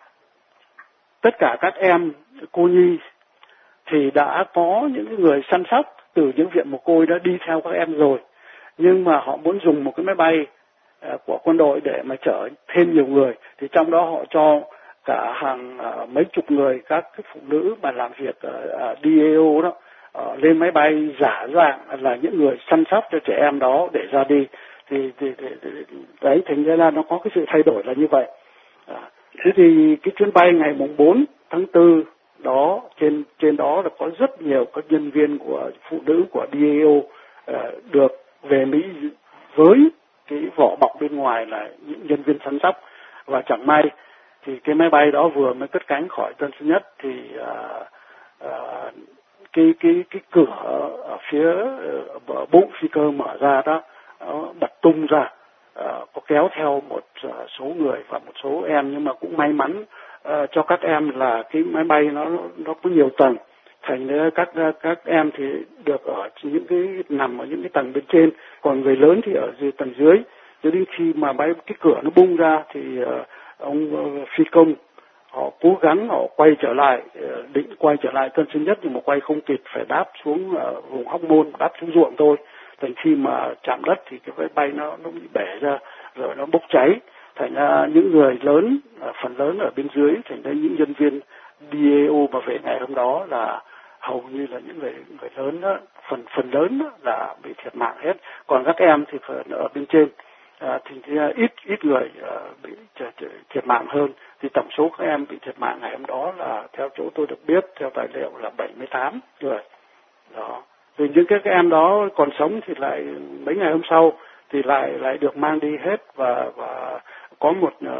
tất cả các em cô nhi thì đã có những người săn sóc từ những viện mồ côi đã đi theo các em rồi, nhưng mà họ muốn dùng một cái máy bay của quân đội để mà chở thêm nhiều người, thì trong đó họ cho cả hàng uh, mấy chục người các cái phụ nữ mà làm việc ở uh, đê a o đó uh, lên máy bay giả dạng là những người săn sóc cho trẻ em đó để ra đi. Thì, thì, thì, thì đấy, thành ra là nó có cái sự thay đổi là như vậy. À, thế thì cái chuyến bay ngày mùng bốn tháng tư đó, trên trên đó là có rất nhiều các nhân viên của phụ nữ của đê a o uh, được về Mỹ với cái vỏ bọc bên ngoài là những nhân viên săn sóc. Và chẳng may thì cái máy bay đó vừa mới cất cánh khỏi Tân Sơn Nhất thì uh, uh, cái cái cái cửa ở phía uh, bụng phi cơ mở ra đó, nó bật tung ra, uh, có kéo theo một uh, số người và một số em, nhưng mà cũng may mắn uh, cho các em là cái máy bay nó nó có nhiều tầng, thành ra các các em thì được ở những cái nằm ở những cái tầng bên trên, còn người lớn thì ở dưới tầng dưới. Cho đến khi mà bay cái cửa nó bung ra thì uh, ông uh, phi công họ cố gắng họ quay trở lại, định quay trở lại Tân Sơn Nhất nhưng mà quay không kịp, phải đáp xuống ở vùng Hóc Môn, đáp xuống ruộng thôi. Thành khi mà chạm đất thì cái máy bay nó nó bị bể ra rồi nó bốc cháy. Thành ra những người lớn, phần lớn ở bên dưới, thành ra những nhân viên đê a o mà về ngày hôm đó là hầu như là những người người lớn đó, phần phần lớn đó là bị thiệt mạng hết. Còn các em thì phần ở bên trên à, thì, thì ít ít người à, bị thiệt mạng hơn. Thì tổng số các em bị thiệt mạng ngày hôm đó là theo chỗ tôi được biết, theo tài liệu là bảy mươi tám người. Đó. Thì những cái, cái em đó còn sống thì lại mấy ngày hôm sau thì lại lại được mang đi hết, và và có một uh,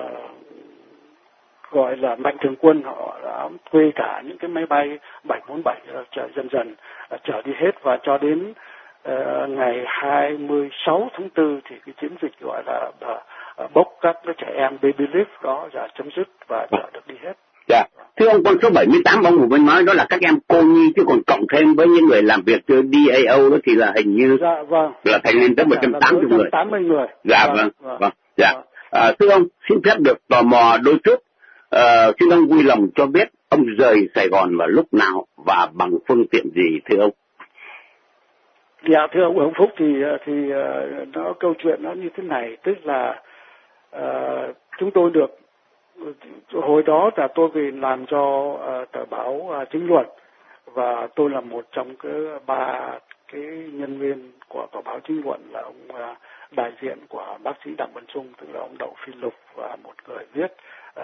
gọi là mạnh thường quân, họ đã thuê cả những cái máy bay bảy bốn bảy chở dần dần uh, chở đi hết, và cho đến uh, ngày hai mươi sáu tháng tư thì cái chiến dịch gọi là uh, bốc các cái trẻ em baby lift đó là chấm dứt và chở được đi hết. Dạ. Thưa ông, con số bảy mươi tám ông vừa mới nói đó là các em cô nhi, chứ còn cộng thêm với những người làm việc cho đê a o đó thì là hình như dạ, vâng. là thành lên tới một trăm tám mươi người. tám mươi người. Dạ vâng. Vâng. vâng. vâng. Dạ. Vâng. À, thưa ông, xin phép được tò mò đôi chút. À, xin ông vui lòng cho biết ông rời Sài Gòn vào lúc nào và bằng phương tiện gì, thưa ông? Dạ, thưa ông Hồng Phúc, thì thì nó câu chuyện nó như thế này, tức là uh, chúng tôi được hồi đó là tôi về làm cho uh, tờ báo uh, Chính Luận, và tôi là một trong cái ba cái nhân viên của tờ báo Chính Luận, là ông uh, đại diện của bác sĩ Đặng Văn Trung, tức là ông Đậu Phi Lục, và một người viết uh,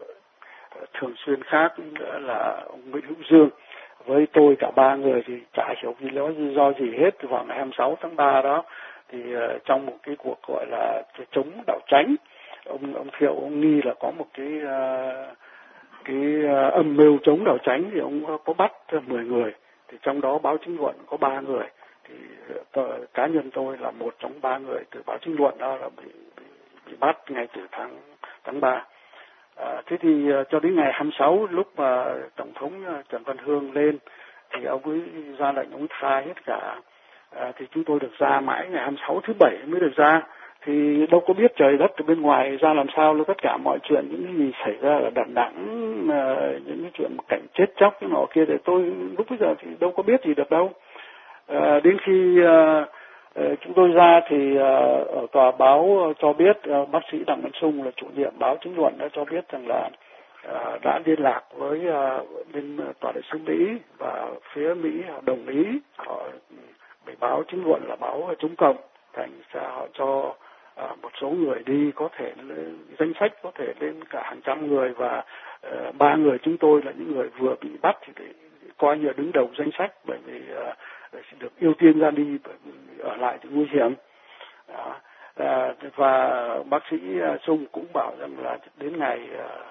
thường xuyên khác nữa là ông Nguyễn Hữu Dương. Với tôi cả ba người thì chả hiểu vì lý do gì hết. Vào ngày hai mươi sáu tháng ba đó thì uh, trong một cái cuộc gọi là chống đạo chánh, ông ông Thiệu ông nghi là có một cái uh, cái uh, âm mưu chống đạo chánh, thì ông có bắt mười người, thì trong đó báo Chính Luận có ba người, thì uh, cá nhân tôi là một trong ba người từ báo Chính Luận đó là bị bị, bị bắt ngay từ tháng tháng ba. À, thế thì uh, cho đến ngày hai mươi sáu, lúc mà Tổng thống uh, Trần Văn Hương lên thì ông ấy ra lệnh ông tha hết cả. À, thì chúng tôi được ra mãi ngày hai mươi sáu thứ bảy mới được ra. Thì đâu có biết trời đất từ bên ngoài ra làm sao, tất cả mọi chuyện những cái gì xảy ra là đằng đẵng, uh, những cái chuyện cảnh chết chóc cái nọ kia, để tôi lúc bây giờ thì đâu có biết gì được đâu. À, đến khi uh, chúng tôi ra thì uh, ở tòa báo cho biết, uh, bác sĩ Đặng Văn Trung là chủ nhiệm báo Chính Luận đã cho biết rằng là uh, đã liên lạc với uh, bên tòa đại sứ Mỹ, và phía Mỹ họ đồng ý, họ bị báo Chính Luận là báo chống cộng, thành ra họ cho uh, một số người đi, có thể lên, danh sách có thể lên cả hàng trăm người, và uh, ba người chúng tôi là những người vừa bị bắt thì để coi như là đứng đầu danh sách, bởi vì uh, được ưu tiên ra đi, bởi vì ở lại thì nguy hiểm. Đó. À, và bác sĩ Sung cũng bảo rằng là đến ngày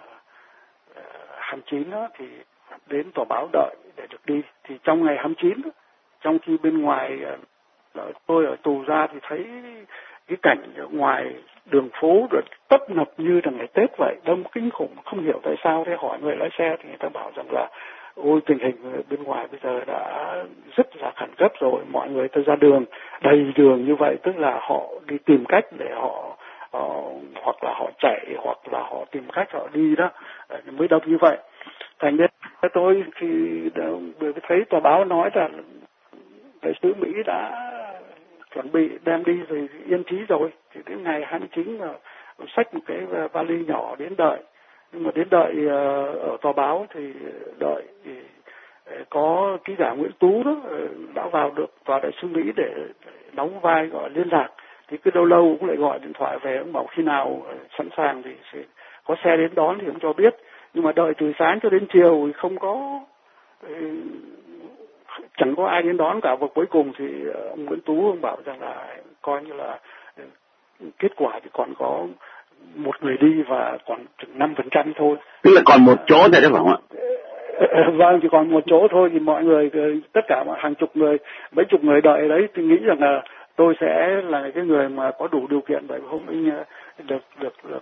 uh, hai mươi chín đó, thì đến tòa báo đợi để được đi. Thì trong ngày hai mươi chín đó, trong khi bên ngoài uh, tôi ở tù ra thì thấy cái cảnh ở ngoài đường phố rồi tấp nập như là ngày Tết vậy, đông kinh khủng, không hiểu tại sao. Thế hỏi người lái xe thì người ta bảo rằng là ôi, tình hình bên ngoài bây giờ đã rất là khẩn cấp rồi, mọi người ta ra đường đầy đường như vậy, tức là họ đi tìm cách để họ, họ hoặc là họ chạy, hoặc là họ tìm cách họ đi đó, mới đông như vậy. Thành nên tôi khi vừa thấy tòa báo nói là đại sứ Mỹ đã chuẩn bị đem đi rồi, yên trí rồi, thì đến ngày hai mươi chín là xách một cái vali nhỏ đến đợi. Nhưng mà đến đợi uh, ở tòa báo thì đợi thì uh, có ký giả Nguyễn Tú đó uh, đã vào được tòa đại sứ Mỹ để, để đóng vai gọi liên lạc. Thì cứ lâu lâu cũng lại gọi điện thoại về, ông bảo khi nào uh, sẵn sàng thì sẽ có xe đến đón thì ông cho biết. Nhưng mà đợi từ sáng cho đến chiều thì không có uh, chẳng có ai đến đón cả. Và cuối cùng thì uh, ông Nguyễn Tú ông bảo rằng là coi như là uh, kết quả thì còn có một người đi và còn chừng năm phần trăm thôi. Tức là còn một chỗ thôi đấy phải không ạ? Vâng, chỉ còn một chỗ thôi. Thì mọi người, tất cả mọi hàng chục người, mấy chục người đợi đấy, thì nghĩ rằng là tôi sẽ là cái người mà có đủ điều kiện, bởi hôm ấy được được được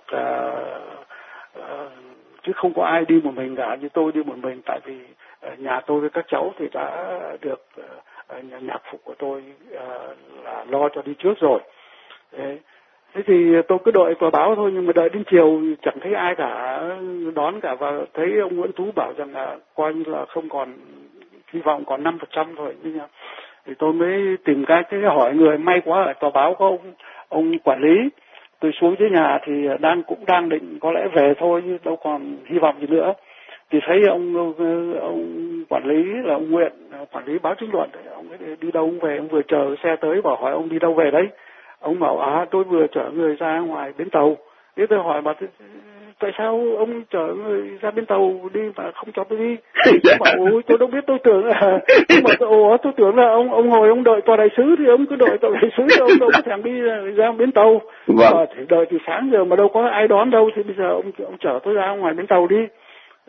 uh, uh, chứ không có ai đi một mình cả, như tôi đi một mình, tại vì uh, nhà tôi với các cháu thì đã được uh, nhạc phục của tôi uh, là lo cho đi trước rồi. Đấy. Thế thì tôi cứ đợi tòa báo thôi, nhưng mà đợi đến chiều chẳng thấy ai cả đón cả, và thấy ông Nguyễn Tú bảo rằng là coi như là không còn hy vọng, còn năm phần trăm thôi. Thì tôi mới tìm cách cái hỏi người, may quá ở tòa báo có ông ông quản lý. Tôi xuống dưới nhà thì đang cũng đang định có lẽ về thôi, chứ đâu còn hy vọng gì nữa. Thì thấy ông ông quản lý là ông Nguyện, quản lý báo Chính Luận, ông ấy đi đâu ông về, ông vừa chờ xe tới, bảo hỏi ông đi đâu về đấy. Ông bảo à tôi vừa chở người ra ngoài bến tàu. Thế tôi hỏi mà tại sao ông chở người ra bến tàu đi mà không cho tôi đi? Ông bảo ôi tôi đâu biết, tôi tưởng là tôi bảo ồ tôi tưởng là ông ông ngồi ông đợi tòa đại sứ thì ông cứ đợi tòa đại sứ, thì ông đâu có thèm đi ra bến tàu. Vâng. Mà thì đợi từ sáng giờ mà đâu có ai đón đâu, thì bây giờ ông ông chở tôi ra ngoài bến tàu đi.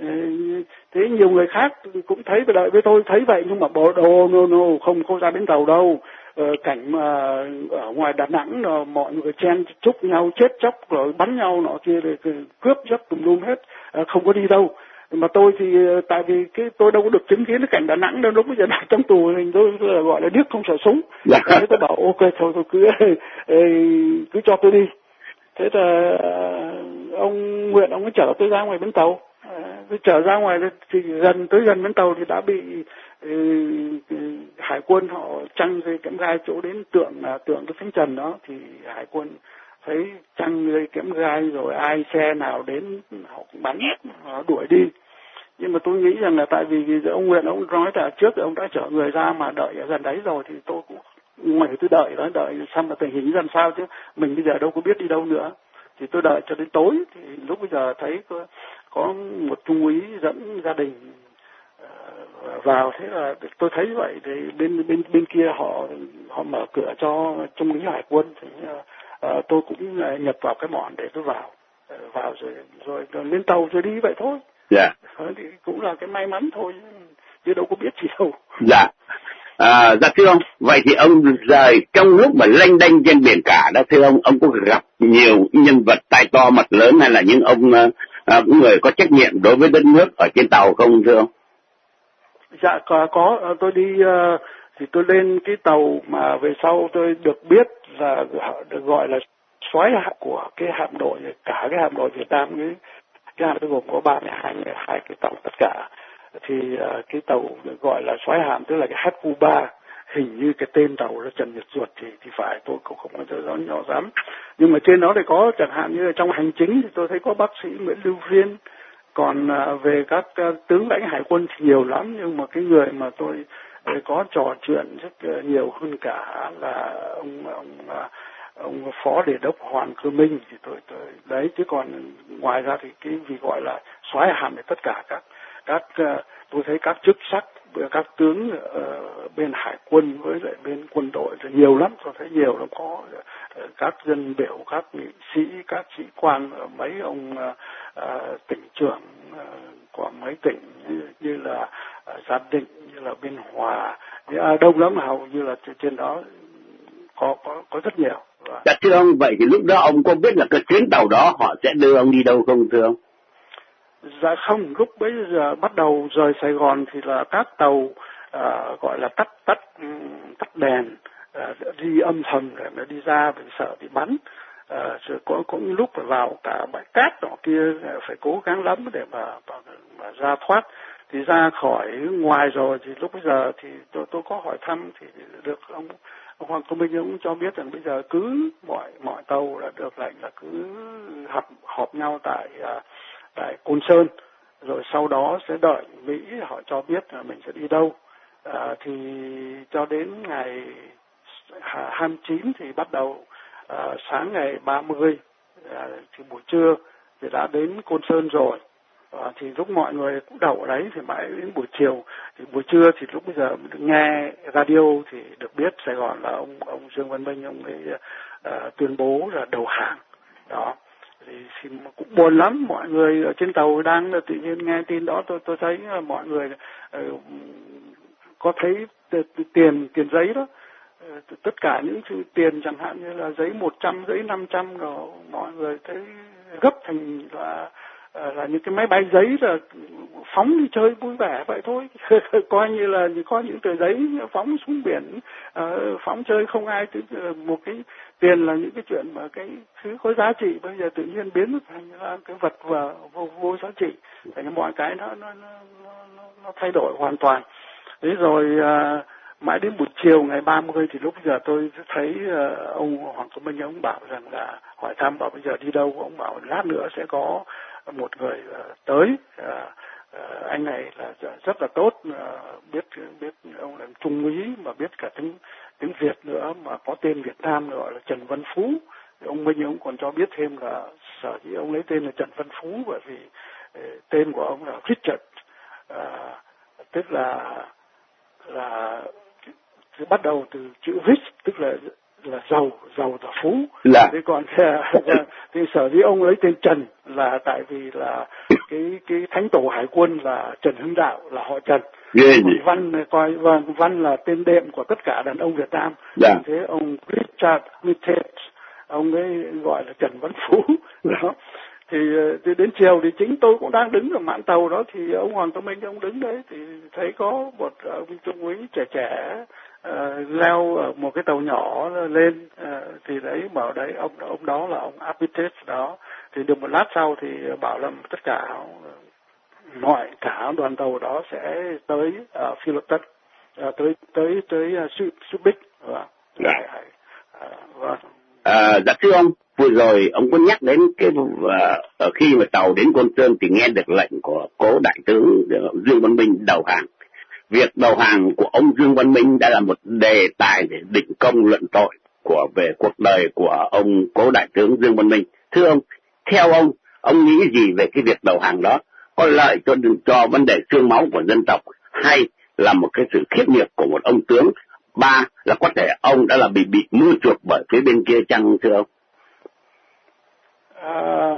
Thế nhiều người khác cũng thấy và đợi với tôi thấy vậy, nhưng mà bộ đồ no, no, không không ra bến tàu đâu. Ờ, cảnh mà ở ngoài Đà Nẵng là mọi người chen chúc nhau chết chóc rồi bắn nhau nọ kia, rồi cướp giật tùm lum hết, à, không có đi đâu. Mà tôi thì tại vì cái tôi đâu có được chứng kiến cái cảnh Đà Nẵng đâu, lúc bây giờ đang trong tù thì tôi là gọi là điếc không sợ súng. Dạ. Thế tôi bảo ok thôi tôi cứ cứ cho tôi đi. Thế là ông Nguyện ông ấy chở tôi ra ngoài bến tàu. Tôi chở ra ngoài thì gần tới gần bến tàu thì đã bị ừ, hải quân họ trăng dây kẽm gai chỗ đến tượng là tượng cái Thánh Trần đó, thì hải quân thấy trăng dây kẽm gai rồi ai xe nào đến họ cũng bắn, họ đuổi đi. Nhưng mà tôi nghĩ rằng là tại vì ông Nguyện ông nói là trước ông đã chở người ra mà đợi ở gần đấy rồi, thì tôi cũng ngoài tôi đợi đó, đợi xem là tình hình làm sao, chứ mình bây giờ đâu có biết đi đâu nữa. Thì tôi đợi cho đến tối, thì lúc bây giờ thấy có, có một trung úy dẫn gia đình uh, vào. Thế là tôi thấy vậy thì bên bên bên kia họ họ mở cửa cho trung úy hải quân, thì uh, tôi cũng uh, nhập vào cái mọn để tôi vào uh, vào rồi, rồi rồi lên tàu rồi đi vậy thôi. Dạ. Yeah. Thì cũng là cái may mắn thôi, chứ đâu có biết gì đâu. Dạ. À, dạ thưa ông, vậy thì ông rời trong lúc mà lênh đênh trên biển cả đó, thưa ông, ông có gặp nhiều nhân vật tài to mặt lớn hay là những ông à, người có trách nhiệm đối với đất nước ở trên tàu không thưa ông? Dạ có, có tôi đi uh, thì tôi lên cái tàu mà về sau tôi được biết là được gọi là soái hạm của cái hạm đội, cả cái hạm đội Việt Nam, cái cái hạm đội gồm có ba mươi hai hai cái tàu tất cả. Thì uh, cái tàu gọi là soái hạm tức là cái hát u ba, hình như cái tên tàu là Trần Nhật Duật thì thì phải, tôi cũng không có rõ nhỏ lắm. Nhưng mà trên đó thì có chẳng hạn như là trong hành chính thì tôi thấy có bác sĩ Nguyễn Lưu Viên. Còn uh, về các uh, tướng lãnh hải quân thì nhiều lắm, nhưng mà cái người mà tôi uh, có trò chuyện rất uh, nhiều hơn cả là ông ông uh, ông phó đề đốc Hoàng Cơ Minh thì tôi, tôi đấy, chứ còn ngoài ra thì cái vì gọi là soái hạm thì tất cả các các uh, tôi thấy các chức sắc, các tướng ở bên hải quân với lại bên quân đội thì nhiều lắm, tôi thấy nhiều lắm, có uh, các dân biểu, các nghị sĩ, các sĩ quan ở mấy ông uh, uh, tỉnh trưởng uh, của mấy tỉnh như, như là uh, Gia Định, như là Biên Hòa, uh, đông lắm, hầu như là trên đó có có có rất nhiều. Dạ thưa ông, vậy thì lúc đó ông có biết là cái chuyến tàu đó họ sẽ đưa ông đi đâu không thưa ông? Dạ không, lúc bấy giờ bắt đầu rời Sài Gòn thì là các tàu uh, gọi là tắt tắt tắt đèn, uh, đi âm thầm để mà đi ra vì sợ bị bắn. Uh, rồi có có những lúc phải vào cả bãi cát nọ kia, phải cố gắng lắm để mà, mà, mà ra thoát. Thì ra khỏi ngoài rồi thì lúc bây giờ thì tôi tôi có hỏi thăm thì được ông ông Hoàng Cơ Minh cũng cho biết rằng bây giờ cứ mọi mọi tàu đã được lệnh là cứ họp họp nhau tại uh, tại Côn Sơn, rồi sau đó sẽ đợi Mỹ họ cho biết là mình sẽ đi đâu. À, thì cho đến ngày hai mươi chín thì bắt đầu à, sáng ngày ba mươi à, thì buổi trưa thì đã đến Côn Sơn rồi. À, thì lúc mọi người cũng đậu ở đấy thì mãi đến buổi chiều, thì buổi trưa thì lúc bây giờ nghe radio thì được biết Sài Gòn là ông ông Dương Văn Minh ông ấy à, tuyên bố là đầu hàng đó. Thì, thì cũng buồn lắm, mọi người ở trên tàu đang tự nhiên nghe tin đó, tôi tôi thấy là mọi người uh, có thấy tiền tiền giấy đó, uh, tất cả những thứ tiền chẳng hạn như là giấy một trăm, giấy năm trăm rồi mọi người thấy gấp thành là là những cái máy bay giấy là phóng đi chơi vui vẻ vậy thôi. Coi như là có những tờ giấy phóng xuống biển, uh, phóng chơi không ai cứ một cái tiền là những cái chuyện mà cái thứ có giá trị bây giờ tự nhiên biến thành là cái vật và vô, vô giá trị, thành mọi cái nó nó nó nó, nó thay đổi hoàn toàn. Thế rồi uh, mãi đến buổi chiều ngày ba mươi thì lúc giờ tôi thấy uh, ông Hoàng Công Minh ông bảo rằng là hỏi thăm bảo bây giờ đi đâu, ông bảo lát nữa sẽ có một người uh, tới. Uh, uh, anh này là rất là tốt, uh, biết biết ông là trung úy mà biết cả tiếng tiếng Việt nữa, mà có tên Việt Nam gọi là Trần Văn Phú. Thì ông Minh ông còn cho biết thêm là sở dĩ ông lấy tên là Trần Văn Phú bởi vì uh, tên của ông là Richard, uh, tức là là bắt đầu từ chữ rich, tức là là giàu, giàu là phú. Là. Thế còn thì sở dĩ ông lấy tên Trần là tại vì là cái cái thánh tổ hải quân là Trần Hưng Đạo, là họ Trần. Văn coi vâng, Văn là tên đệm của tất cả đàn ông Việt Nam. Dạ. Thế ông Richard Mitchell, ông ấy gọi là Trần Văn Phú. Đó. Thì, thì đến chiều thì chính tôi cũng đang đứng ở mạn tàu đó, thì ông Hoàng Tâm Minh ông đứng đấy thì thấy có một ông trung úy trẻ trẻ uh, leo ở một cái tàu nhỏ lên, uh, thì đấy bảo đấy ông ông đó là ông Apites đó. Thì được một lát sau thì bảo là tất cả mọi cả đoàn tàu đó sẽ tới uh, Philotet, uh, tới tới tới uh, Subic. Dạ. Uh, À, dạ thưa ông, vừa rồi ông có nhắc đến cái uh, khi mà tàu đến Côn Sơn thì nghe được lệnh của cố đại tướng Dương Văn Minh đầu hàng. Việc đầu hàng của ông Dương Văn Minh đã là một đề tài để định công luận tội của về cuộc đời của ông cố đại tướng Dương Văn Minh. Thưa ông, theo ông, ông nghĩ gì về cái việc đầu hàng đó? Có lợi cho cho vấn đề xương máu của dân tộc hay là một cái sự khiếp nhược của một ông tướng? Ba là có thể ông đã là bị bị mua chuộc bởi phía bên kia chăng thưa ông? À,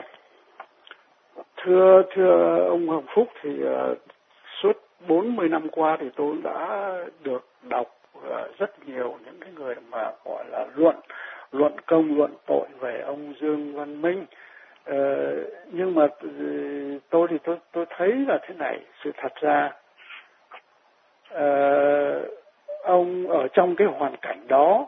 thưa thưa ông Hồng Phúc thì uh, suốt bốn mươi năm qua thì tôi đã được đọc uh, rất nhiều những cái người mà gọi là luận luận công luận tội về ông Dương Văn Minh. Uh, nhưng mà uh, tôi thì tôi tôi thấy là thế này, sự thật ra uh, ông ở trong cái hoàn cảnh đó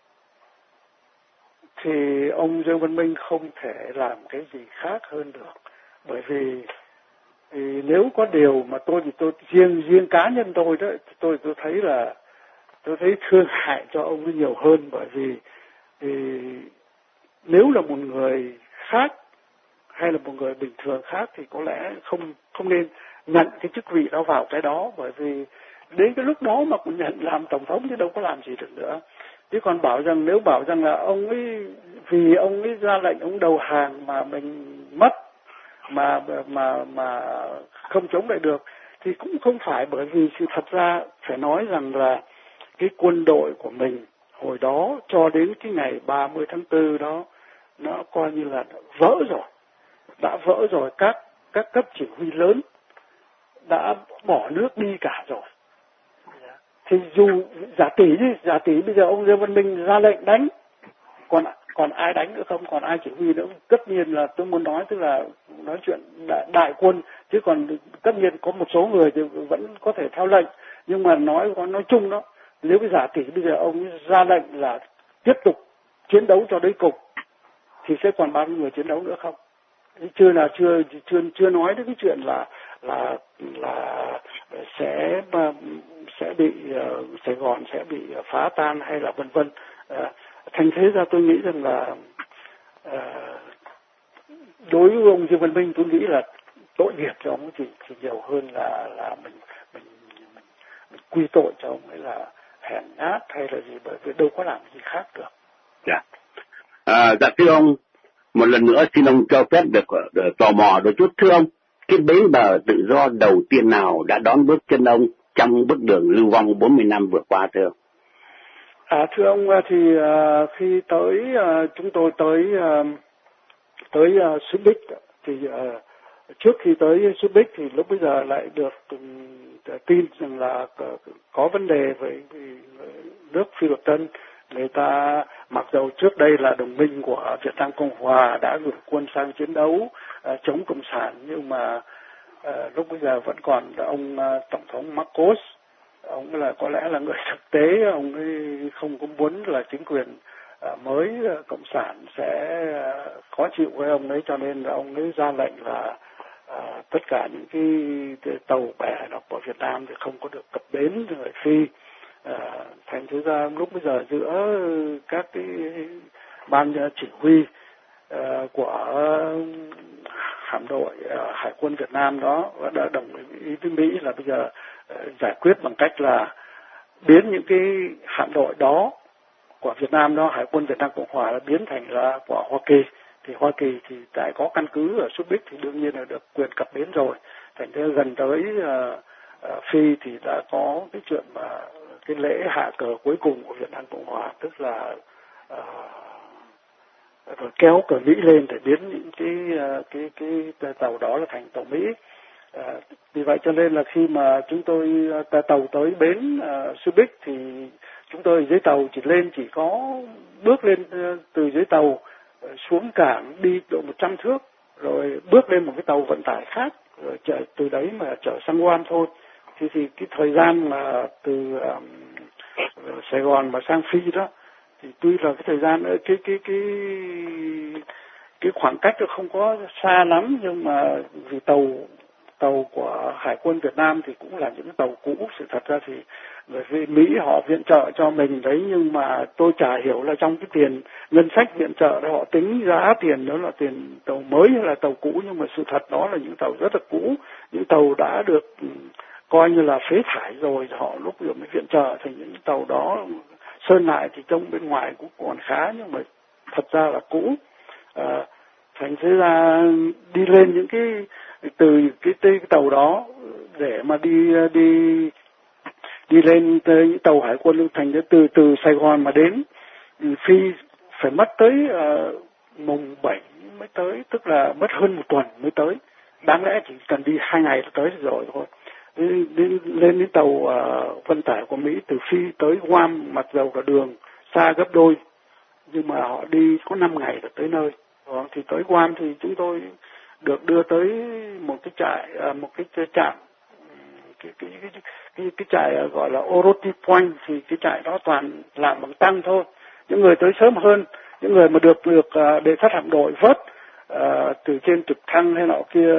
thì ông Dương Văn Minh không thể làm cái gì khác hơn được, bởi vì thì nếu có điều mà tôi thì tôi riêng riêng cá nhân tôi đó, tôi tôi thấy là tôi thấy thương hại cho ông ấy nhiều hơn, bởi vì thì nếu là một người khác hay là một người bình thường khác thì có lẽ không không nên nhận cái chức vị đó vào cái đó, bởi vì đến cái lúc đó mà cũng nhận làm tổng thống chứ đâu có làm gì được nữa. Chứ còn bảo rằng nếu bảo rằng là ông ấy vì ông ấy ra lệnh ông đầu hàng mà mình mất mà mà mà không chống lại được thì cũng không phải, bởi vì sự thật ra phải nói rằng là cái quân đội của mình hồi đó cho đến cái ngày ba mươi tháng tư đó nó coi như là vỡ rồi, đã vỡ rồi, các các cấp chỉ huy lớn đã bỏ nước đi cả rồi. Thì dù giả tỷ đi, giả tỷ bây giờ ông Dương Văn Minh ra lệnh đánh, còn còn ai đánh nữa không, còn ai chỉ huy nữa? Tất nhiên là tôi muốn nói tức là nói chuyện đại, đại quân, chứ còn tất nhiên có một số người thì vẫn có thể theo lệnh, nhưng mà nói nói chung đó, nếu cái giả tỷ bây giờ ông ra lệnh là tiếp tục chiến đấu cho đến cùng thì sẽ còn bao nhiêu người chiến đấu nữa không? Chưa là chưa chưa chưa nói đến cái chuyện là là là sẽ sẽ bị uh, Sài Gòn sẽ bị phá tan hay là vân vân. Uh, thành thế ra tôi nghĩ rằng là uh, đối với ông Dương Văn Minh tôi nghĩ là tội nghiệp cho ông thì, thì nhiều hơn là là mình mình, mình mình quy tội cho ông ấy là hèn nhát hay là gì, bởi vì đâu có làm gì khác được. Dạ. À, dạ thưa ông, một lần nữa xin ông cho phép được, được tò mò đôi chút. Thưa ông, cái bến bờ tự do đầu tiên nào đã đón bước chân ông trong bước đường lưu vong bốn mươi năm vừa qua thưa ông? À, thưa ông thì uh, khi tới uh, chúng tôi tới uh, tới uh, Subic thì uh, trước khi tới Subic thì lúc bây giờ lại được um, tin rằng là có, có vấn đề với, với nước Phi Luật Tân, người ta mặc dù trước đây là đồng minh của Việt Nam Cộng Hòa đã gửi quân sang chiến đấu uh, chống cộng sản, nhưng mà uh, lúc bây giờ vẫn còn ông uh, tổng thống Marcos, ông là có lẽ là người thực tế, ông ấy không có muốn là chính quyền uh, mới uh, cộng sản sẽ uh, khó chịu với ông ấy, cho nên là ông ấy ra lệnh là uh, tất cả những cái, cái tàu bè đó của Việt Nam thì không có được cập bến người Phi. À, thành thứ ra lúc bây giờ giữa các cái ban chỉ huy uh, của hạm đội uh, hải quân Việt Nam đó đã đồng ý với Mỹ là bây giờ uh, giải quyết bằng cách là biến những cái hạm đội đó của Việt Nam đó, hải quân Việt Nam Cộng Hòa là biến thành là của Hoa Kỳ. Thì Hoa Kỳ thì tại có căn cứ ở Subic thì đương nhiên là được quyền cập bến rồi. Thành ra gần tới uh, uh, Phi thì đã có cái chuyện mà cái lễ hạ cờ cuối cùng của Việt Nam Cộng Hòa, tức là uh, rồi kéo cờ Mỹ lên để biến những cái uh, cái cái, cái tàu đó là thành tàu Mỹ. Uh, vì vậy cho nên là khi mà chúng tôi uh, tàu tới bến uh, Subic thì chúng tôi dưới tàu chỉ lên chỉ có bước lên uh, từ dưới tàu uh, xuống cảng đi độ một trăm thước, rồi bước lên một cái tàu vận tải khác, rồi chở từ đấy mà chở sang Guam thôi. Thì, thì cái thời gian mà từ um, Sài Gòn mà sang Phi đó thì tuy là cái thời gian cái cái cái cái khoảng cách nó không có xa lắm, nhưng mà vì tàu tàu của Hải quân Việt Nam thì cũng là những tàu cũ. Sự thật ra thì người Phi Mỹ họ viện trợ cho mình đấy, nhưng mà tôi chả hiểu là trong cái tiền ngân sách viện trợ đó họ tính giá tiền đó là tiền tàu mới hay là tàu cũ, nhưng mà sự thật đó là những tàu rất là cũ, những tàu đã được coi như là phế thải rồi, họ lúc giờ mới viện trợ thành những tàu đó sơn lại thì trông bên ngoài cũng còn khá, nhưng mà thật ra là cũ. À, thành thế ra đi lên những cái từ cái, cái, cái tàu đó để mà đi đi đi lên tới những tàu hải quân lưu thành từ từ Sài Gòn mà đến Phi phải mất tới uh, mùng bảy mới tới, tức là mất hơn một tuần mới tới. Đáng lẽ chỉ cần đi hai ngày là tới rồi thôi. Đi, đi, lên đến tàu uh, vận tải của Mỹ từ Phi tới Guam, mặc dầu cả đường xa gấp đôi, nhưng mà họ đi có năm ngày là tới nơi. Đó, thì tới Guam thì chúng tôi được đưa tới một cái trại, uh, một cái trạm, cái cái cái cái, cái, cái trại uh, gọi là Oroti Point. Thì cái trại đó toàn làm bằng tăng thôi. Những người tới sớm hơn, những người mà được được uh, đề xuất hạm đội vớt uh, từ trên trực thăng hay nọ kia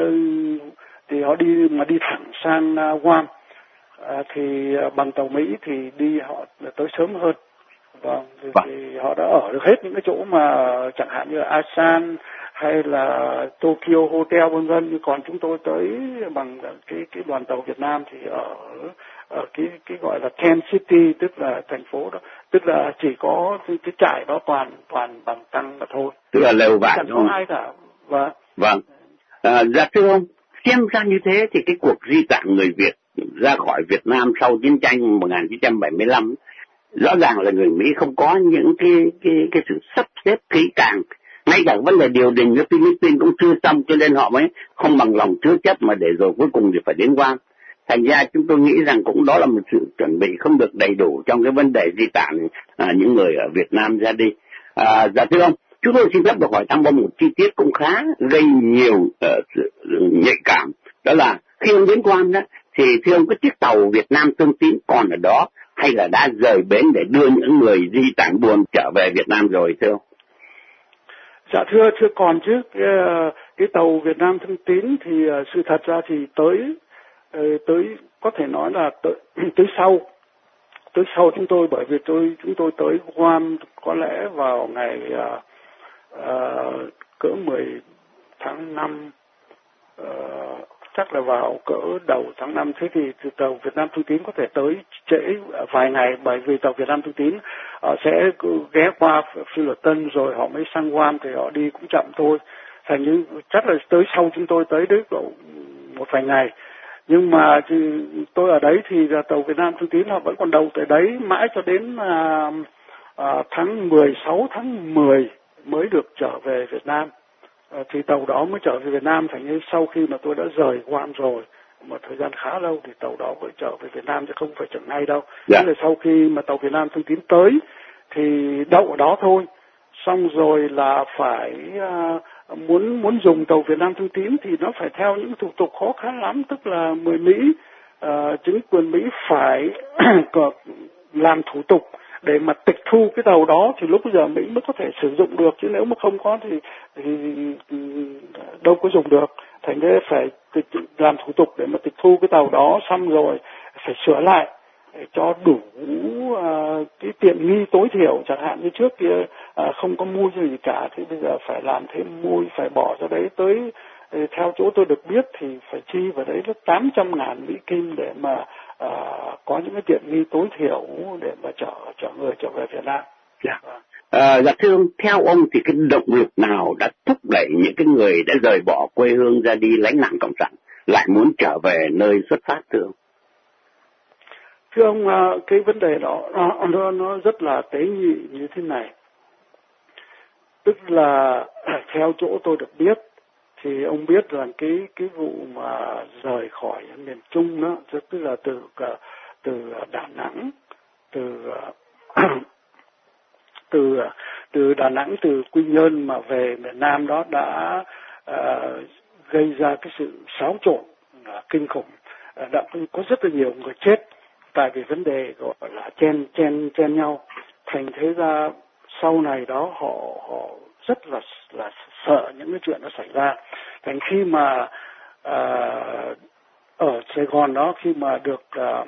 thì họ đi mà đi thẳng sang uh, Guam uh, thì uh, bằng tàu Mỹ thì đi họ tới sớm hơn. Vâng, thì, thì họ đã ở được hết những cái chỗ mà chẳng hạn như là Asan hay là Tokyo Hotel vân vân. Còn chúng tôi tới bằng cái cái đoàn tàu Việt Nam thì ở ở cái cái gọi là Tent City, tức là thành phố đó, tức là chỉ có cái, cái trại đó toàn toàn bằng tăng mà thôi, tức là lều vải chẳng có ai cả. Vâng. Vâng. À, dạ thưa ông, xem ra như thế thì cái cuộc di tản người Việt ra khỏi Việt Nam sau chiến tranh một nghìn chín trăm bảy mươi lăm rõ ràng là người Mỹ không có những cái cái cái sự sắp xếp kỹ càng, ngay cả vấn đề điều đình ở Philippines cũng chưa xong, cho nên họ mới không bằng lòng chứa chấp mà để rồi cuối cùng thì phải đến Guam. Thành ra chúng tôi nghĩ rằng cũng đó là một sự chuẩn bị không được đầy đủ trong cái vấn đề di tản à, những người ở Việt Nam ra đi. À, dạ thưa ông, chúng tôi xin phép được hỏi thăm ông một chi tiết cũng khá gây nhiều uh, sự nhạy cảm, đó là khi ông đến Guam đó thì thưa ông, cái chiếc tàu Việt Nam Thương Tín còn ở đó hay là đã rời bến để đưa những người di tản buôn trở về Việt Nam rồi thưa ông? Dạ thưa thưa còn chứ cái, cái tàu Việt Nam Thương Tín thì uh, sự thật ra thì tới uh, tới có thể nói là tới tới sau tới sau chúng tôi, bởi vì tôi chúng tôi tới Guam có lẽ vào ngày uh, uh, cỡ mười tháng năm, uh, chắc là vào cỡ đầu tháng năm. Thế thì tàu Việt Nam Thương Tín có thể tới trễ vài ngày, bởi vì tàu Việt Nam Thương Tín họ sẽ ghé qua Phi Luật Tân rồi họ mới sang Guam, thì họ đi cũng chậm thôi. Thành như chắc là tới sau chúng tôi tới đấy độ một vài ngày. Nhưng mà thì tôi ở đấy thì tàu Việt Nam Thương Tín họ vẫn còn đầu tới đấy mãi cho đến à, à, tháng mười sáu tháng mười mới được trở về Việt Nam. À, thì tàu đó mới trở về Việt Nam. Thành như sau khi mà tôi đã rời Guam rồi một thời gian khá lâu thì tàu đó mới trở về Việt Nam chứ không phải chừng ngay đâu. Dạ. Tức là sau khi mà tàu Việt Nam Thương Tín tới thì đậu ở đó thôi. Xong rồi là phải uh, muốn muốn dùng tàu Việt Nam Thương Tín thì nó phải theo những thủ tục khó khăn lắm, tức là người Mỹ, uh, chính quyền Mỹ phải làm thủ tục để mà tịch thu cái tàu đó thì lúc bây giờ Mỹ mới có thể sử dụng được, chứ nếu mà không có thì, thì, thì đâu có dùng được. Thành ra phải làm thủ tục để mà tịch thu cái tàu đó, xong rồi phải sửa lại để cho đủ uh, cái tiện nghi tối thiểu, chẳng hạn như trước kia uh, không có mui gì cả thì bây giờ phải làm thêm mui, phải bỏ ra đấy tới, theo chỗ tôi được biết thì phải chi vào đấy là tám trăm ngàn Mỹ Kim để mà uh, có những cái tiện nghi tối thiểu để mà chở chở người trở về Việt Nam. Dạ. À, dạ thưa ông, theo ông thì cái động lực nào đã thúc đẩy những cái người đã rời bỏ quê hương ra đi lánh nạn cộng sản lại muốn trở về nơi xuất phát thưa ông? Thưa ông, cái vấn đề đó nó, nó rất là tế nhị như thế này. Tức là theo chỗ tôi được biết thì ông biết rằng cái cái vụ mà rời khỏi miền Trung đó, tức là từ từ Đà Nẵng, từ từ từ Đà Nẵng, từ Quy Nhơn mà về miền Nam đó đã uh, gây ra cái sự xáo trộn uh, kinh khủng. Uh, đã có rất là nhiều người chết tại vì vấn đề gọi là chen chen chen nhau. Thành thế ra sau này đó họ họ rất là là sợ những cái chuyện nó xảy ra. Thành khi mà uh, ở Sài Gòn đó, khi mà được uh,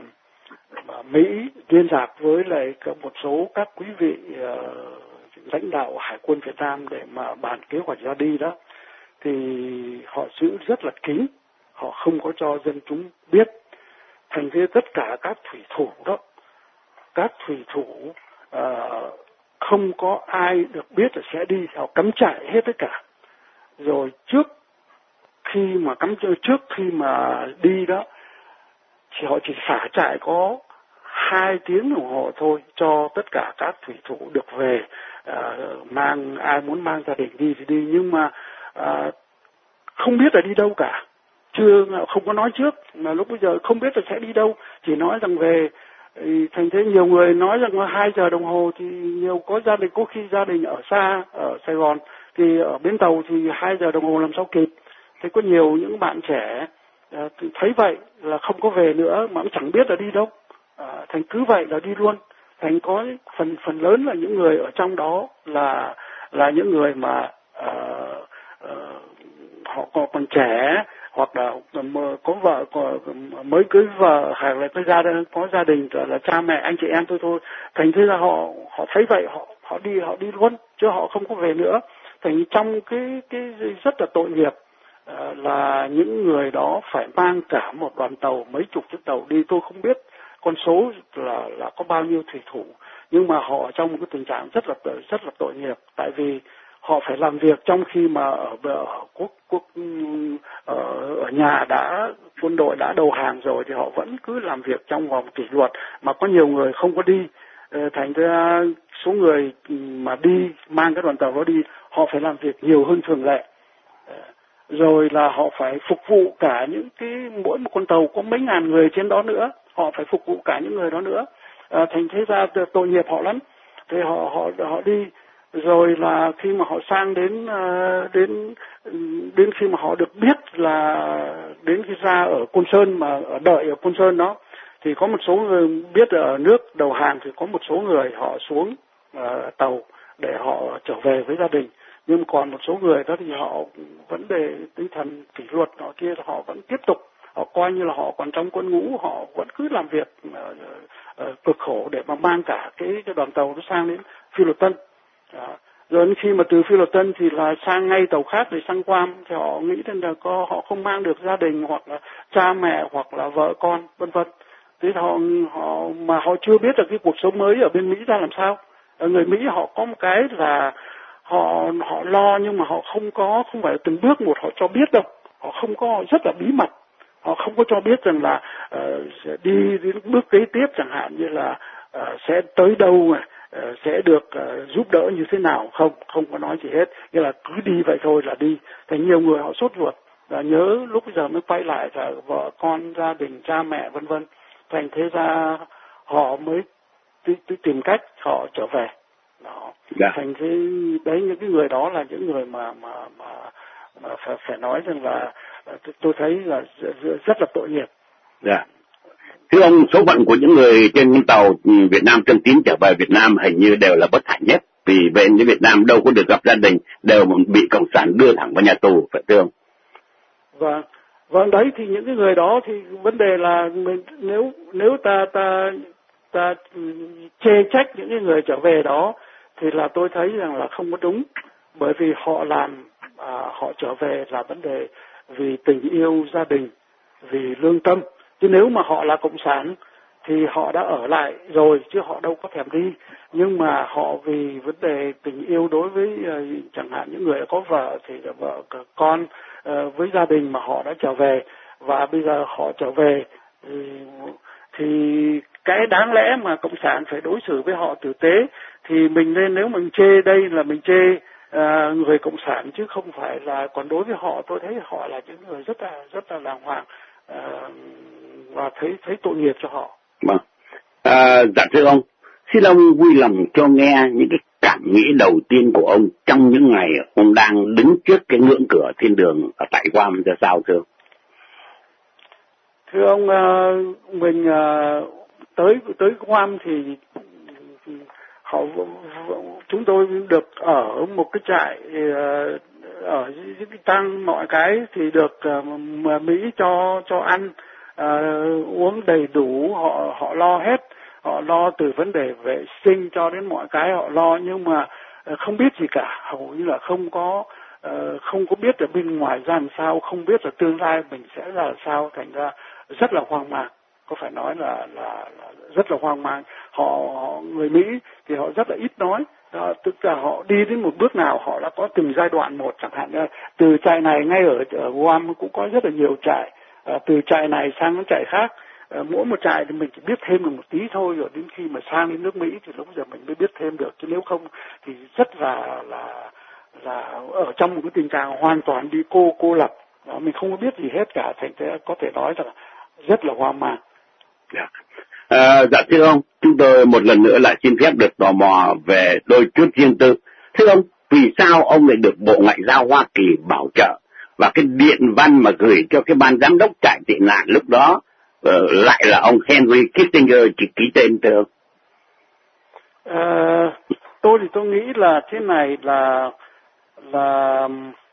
Mỹ liên lạc với lại một số các quý vị uh, lãnh đạo Hải quân Việt Nam để mà bàn kế hoạch ra đi đó, thì họ giữ rất là kín, họ không có cho dân chúng biết. Thành ra tất cả các thủy thủ đó, các thủy thủ uh, không có ai được biết là sẽ đi, họ cắm trại hết tất cả. Rồi trước khi mà cắm trước khi mà đi đó thì họ chỉ xả trại có hai tiếng đồng hồ thôi cho tất cả các thủy thủ được về, uh, mang ai muốn mang gia đình đi thì đi, nhưng mà uh, không biết là đi đâu cả, chưa không có nói trước, mà lúc bây giờ không biết là sẽ đi đâu, chỉ nói rằng về. Thành thế nhiều người nói rằng là hai giờ đồng hồ thì nhiều có gia đình, có khi gia đình ở xa ở Sài Gòn thì ở bến tàu thì hai giờ đồng hồ làm sao kịp. Thế có nhiều những bạn trẻ uh, thấy vậy là không có về nữa mà cũng chẳng biết là đi đâu. Uh, thành cứ vậy là đi luôn. Thành có phần phần lớn là những người ở trong đó là là những người mà uh, uh, họ còn trẻ, hoặc là có vợ, có, mới cưới vợ, hay là có gia đình, có gia đình là cha mẹ anh chị em tôi thôi. Thành thế là họ họ thấy vậy họ họ đi họ đi luôn chứ họ không có về nữa. Thành trong cái cái rất là tội nghiệp uh, là những người đó phải mang cả một đoàn tàu, mấy chục chiếc tàu đi. Tôi không biết con số là là có bao nhiêu thủy thủ, nhưng mà họ trong một cái tình trạng rất là rất là tội nghiệp, tại vì họ phải làm việc trong khi mà ở, ở quốc quốc ở, ở nhà đã quân đội đã đầu hàng rồi thì họ vẫn cứ làm việc trong vòng kỷ luật, mà có nhiều người không có đi. Thành ra số người mà đi mang cái đoàn tàu đó đi họ phải làm việc nhiều hơn thường lệ, rồi là họ phải phục vụ cả những cái mỗi một con tàu có mấy ngàn người trên đó nữa, họ phải phục vụ cả những người đó nữa. À, thành thế ra tội nghiệp họ lắm. Thì họ họ họ đi rồi là khi mà họ sang đến đến đến khi mà họ được biết là đến khi ra ở Côn Sơn, mà ở đợi ở Côn Sơn đó thì có một số người biết ở nước đầu hàng thì có một số người họ xuống uh, tàu để họ trở về với gia đình, nhưng còn một số người đó thì họ vấn đề tinh thần kỷ luật họ kia họ vẫn tiếp tục, họ coi như là họ còn trong quân ngũ, họ vẫn cứ làm việc uh, uh, cực khổ để mà mang cả cái, cái đoàn tàu nó sang đến Phi Luật Tân. Đó. Rồi khi mà từ Phi Luật Tân thì là sang ngay tàu khác để sang Guam, thì họ nghĩ rằng là có họ không mang được gia đình hoặc là cha mẹ hoặc là vợ con vân vân. Thế họ họ mà họ chưa biết được cái cuộc sống mới ở bên Mỹ ra làm sao. Ở người Mỹ họ có một cái là họ họ lo, nhưng mà họ không có không phải từng bước một họ cho biết đâu, họ không có, rất là bí mật, họ không có cho biết rằng là uh, sẽ đi đến bước kế tiếp, chẳng hạn như là uh, sẽ tới đâu này, uh, sẽ được uh, giúp đỡ như thế nào, không không có nói gì hết, nghĩa là cứ đi vậy thôi là đi. Thành nhiều người họ sốt ruột và nhớ lúc bây giờ mới quay lại là vợ con, gia đình, cha mẹ vân vân. Thành thế ra họ mới tìm cách họ trở về. đó. Dạ. Thành cái đấy, những cái người đó là những người mà mà mà, mà phải, phải nói rằng là tôi thấy là rất là tội nghiệp. Dạ. Thưa ông, số phận của những người trên những tàu Việt Nam Thương Tín trở về Việt Nam hình như đều là bất hạnh nhất, vì về những Việt Nam đâu có được gặp gia đình, đều bị cộng sản đưa thẳng vào nhà tù, phải không? Vâng, vâng đấy, thì những cái người đó thì vấn đề là mình, nếu nếu ta ta ta chê trách những cái người trở về đó thì là tôi thấy rằng là không có đúng, bởi vì họ làm à, họ trở về là vấn đề vì tình yêu gia đình, vì lương tâm. Chứ nếu mà họ là cộng sản thì họ đã ở lại rồi, chứ họ đâu có thèm đi. Nhưng mà họ vì vấn đề tình yêu đối với uh, chẳng hạn những người có vợ thì vợ con uh, với gia đình mà họ đã trở về, và bây giờ họ trở về thì, thì cái đáng lẽ mà cộng sản phải đối xử với họ tử tế, thì mình nên, nếu mình chê đây là mình chê uh, người cộng sản, chứ không phải là, còn đối với họ tôi thấy họ là những người rất là rất là đàng hoàng, uh, và thấy thấy tội nghiệp cho họ. Vâng. À, dạ thưa ông, xin ông vui lòng cho nghe những cái cảm nghĩ đầu tiên của ông trong những ngày ông đang đứng trước cái ngưỡng cửa thiên đường ở tại Guam ra sao thưa ông? Thưa ông, mình tới tới Guam thì họ chúng tôi được ở một cái trại, ở những cái tăng mọi cái thì được Mỹ cho cho ăn uh, uống đầy đủ, họ họ lo hết, họ lo từ vấn đề vệ sinh cho đến mọi cái họ lo, nhưng mà uh, không biết gì cả, hầu như là không có uh, không có biết ở bên ngoài ra làm sao, không biết là tương lai mình sẽ là sao, thành ra rất là hoang mang, có phải nói là là, là rất là hoang mang. Họ, họ người Mỹ thì họ rất là ít nói. Đó, tức là họ đi đến một bước nào họ đã có từng giai đoạn một, chẳng hạn như từ trại này, ngay ở, ở Guam cũng có rất là nhiều trại, à, từ trại này sang những trại khác, à, mỗi một trại thì mình chỉ biết thêm được một tí thôi, rồi đến khi mà sang đến nước Mỹ thì lúc giờ mình mới biết thêm được, chứ nếu không thì rất là là là ở trong một cái tình trạng hoàn toàn đi cô cô lập. Đó, mình không có biết gì hết cả, thành thế có thể nói là rất là hoang mang. Yeah. À, dạ thưa ông, chúng tôi một lần nữa lại xin phép được tò mò về đôi chút riêng tư. Thưa ông, vì sao ông lại được Bộ Ngoại giao Hoa Kỳ bảo trợ, và cái điện văn mà gửi cho cái ban giám đốc trại tị nạn lúc đó uh, lại là ông Henry Kissinger chỉ ký tên thưa ông? À, tôi thì tôi nghĩ là thế này, là là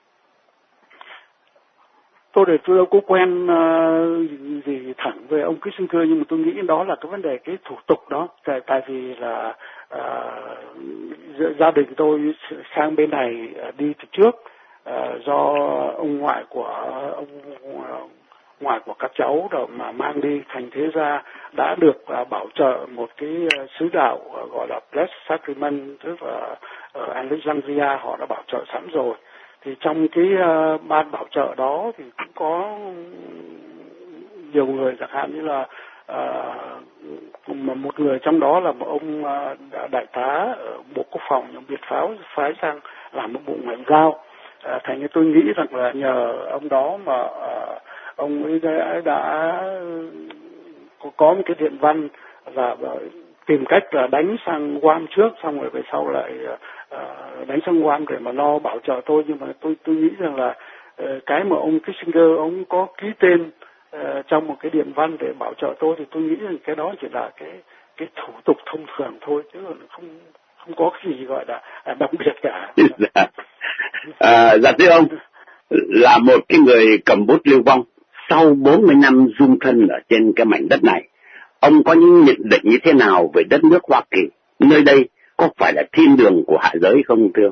tôi để tôi đâu có quen uh, gì thẳng với ông Kissinger, nhưng mà tôi nghĩ đó là cái vấn đề cái thủ tục đó, tại tại vì là uh, gia đình tôi sang bên này uh, đi từ trước, uh, do ông ngoại của ông uh, ngoại của các cháu rồi mà mang đi, thành thế ra đã được uh, bảo trợ một cái uh, sứ đạo uh, gọi là Blessed Sacrament, tức là ở Alexandria họ đã bảo trợ sẵn rồi. Thì trong cái uh, ban bảo trợ đó thì cũng có nhiều người, chẳng hạn như là uh, một người trong đó là một ông uh, đại tá ở Bộ Quốc phòng, ông Biệt Pháo phái sang làm một bộ ngoại giao. Uh, thành như tôi nghĩ rằng là nhờ ông đó mà uh, ông ấy đã, đã có, có một cái điện văn và tìm cách là đánh sang Guam trước, xong rồi về sau lại uh, đánh sang Guam để mà lo bảo trợ tôi. Nhưng mà tôi tôi nghĩ rằng là uh, cái mà ông Kissinger ông có ký tên uh, trong một cái điện văn để bảo trợ tôi, thì tôi nghĩ rằng cái đó chỉ là cái cái thủ tục thông thường thôi, chứ không không có cái gì gọi là đặc biệt cả. Dạ. À, dạ thưa ông, là một cái người cầm bút lưu vong sau bốn mươi năm dung thân ở trên cái mảnh đất này, ông có những nhận định như thế nào về đất nước Hoa Kỳ? Nơi đây có phải là thiên đường của hạ giới không thưa ông?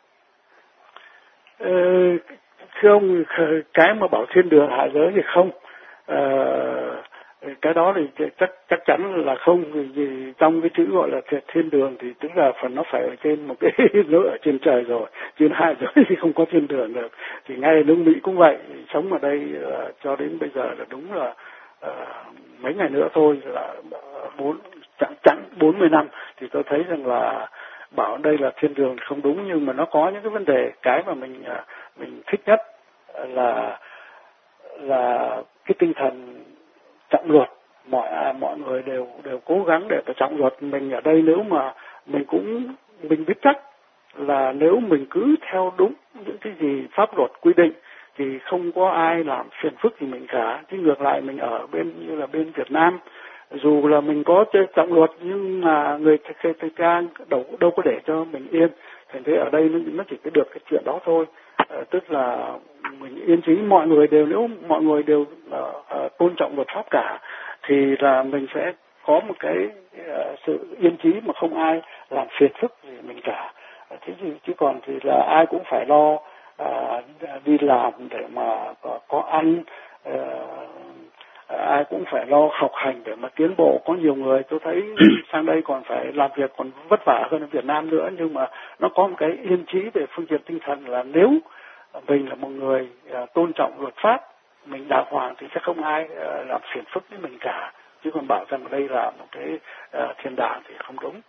Ờ, thưa ông, cái mà bảo thiên đường hạ giới thì không. Ờ, cái đó thì chắc chắc chắn là không, vì trong cái chữ gọi là thiên đường thì tức là phần nó phải ở trên một cái nữa ở trên trời rồi, trên hạ giới thì không có thiên đường được. Thì ngay nước Mỹ cũng vậy, sống ở đây uh, cho đến bây giờ là đúng là uh, mấy ngày nữa thôi là bốn chẳng chẳng bốn mươi năm, thì tôi thấy rằng là bảo đây là thiên đường không đúng, nhưng mà nó có những cái vấn đề. Cái mà mình uh, mình thích nhất là là cái tinh thần trọng luật, mọi mọi người đều đều cố gắng để phải trọng luật. Mình ở đây nếu mà mình cũng mình biết chắc là nếu mình cứ theo đúng những cái gì pháp luật quy định thì không có ai làm phiền phức thì mình cả. Chứ ngược lại mình ở bên như là bên Việt Nam, dù là mình có trọng luật nhưng mà người Tây Ca đâu đâu có để cho mình yên. Thành thế ở đây nó, nó chỉ có được cái chuyện đó thôi. À, tức là mình yên chí, mọi người đều, nếu mọi người đều uh, uh, tôn trọng luật pháp cả thì là mình sẽ có một cái uh, sự yên chí mà không ai làm phiền phức gì mình cả. Uh, thế thì chứ còn thì là ai cũng phải lo uh, đi làm để mà có, có ăn, uh, ai cũng phải lo học hành để mà tiến bộ. Có nhiều người tôi thấy sang đây còn phải làm việc còn vất vả hơn ở Việt Nam nữa, nhưng mà nó có một cái yên chí về phương diện tinh thần là nếu mình là một người uh, tôn trọng luật pháp, mình đàng hoàng thì sẽ không ai uh, làm phiền phức với mình cả. Chứ còn bảo rằng đây là một cái uh, thiên đàng thì không đúng.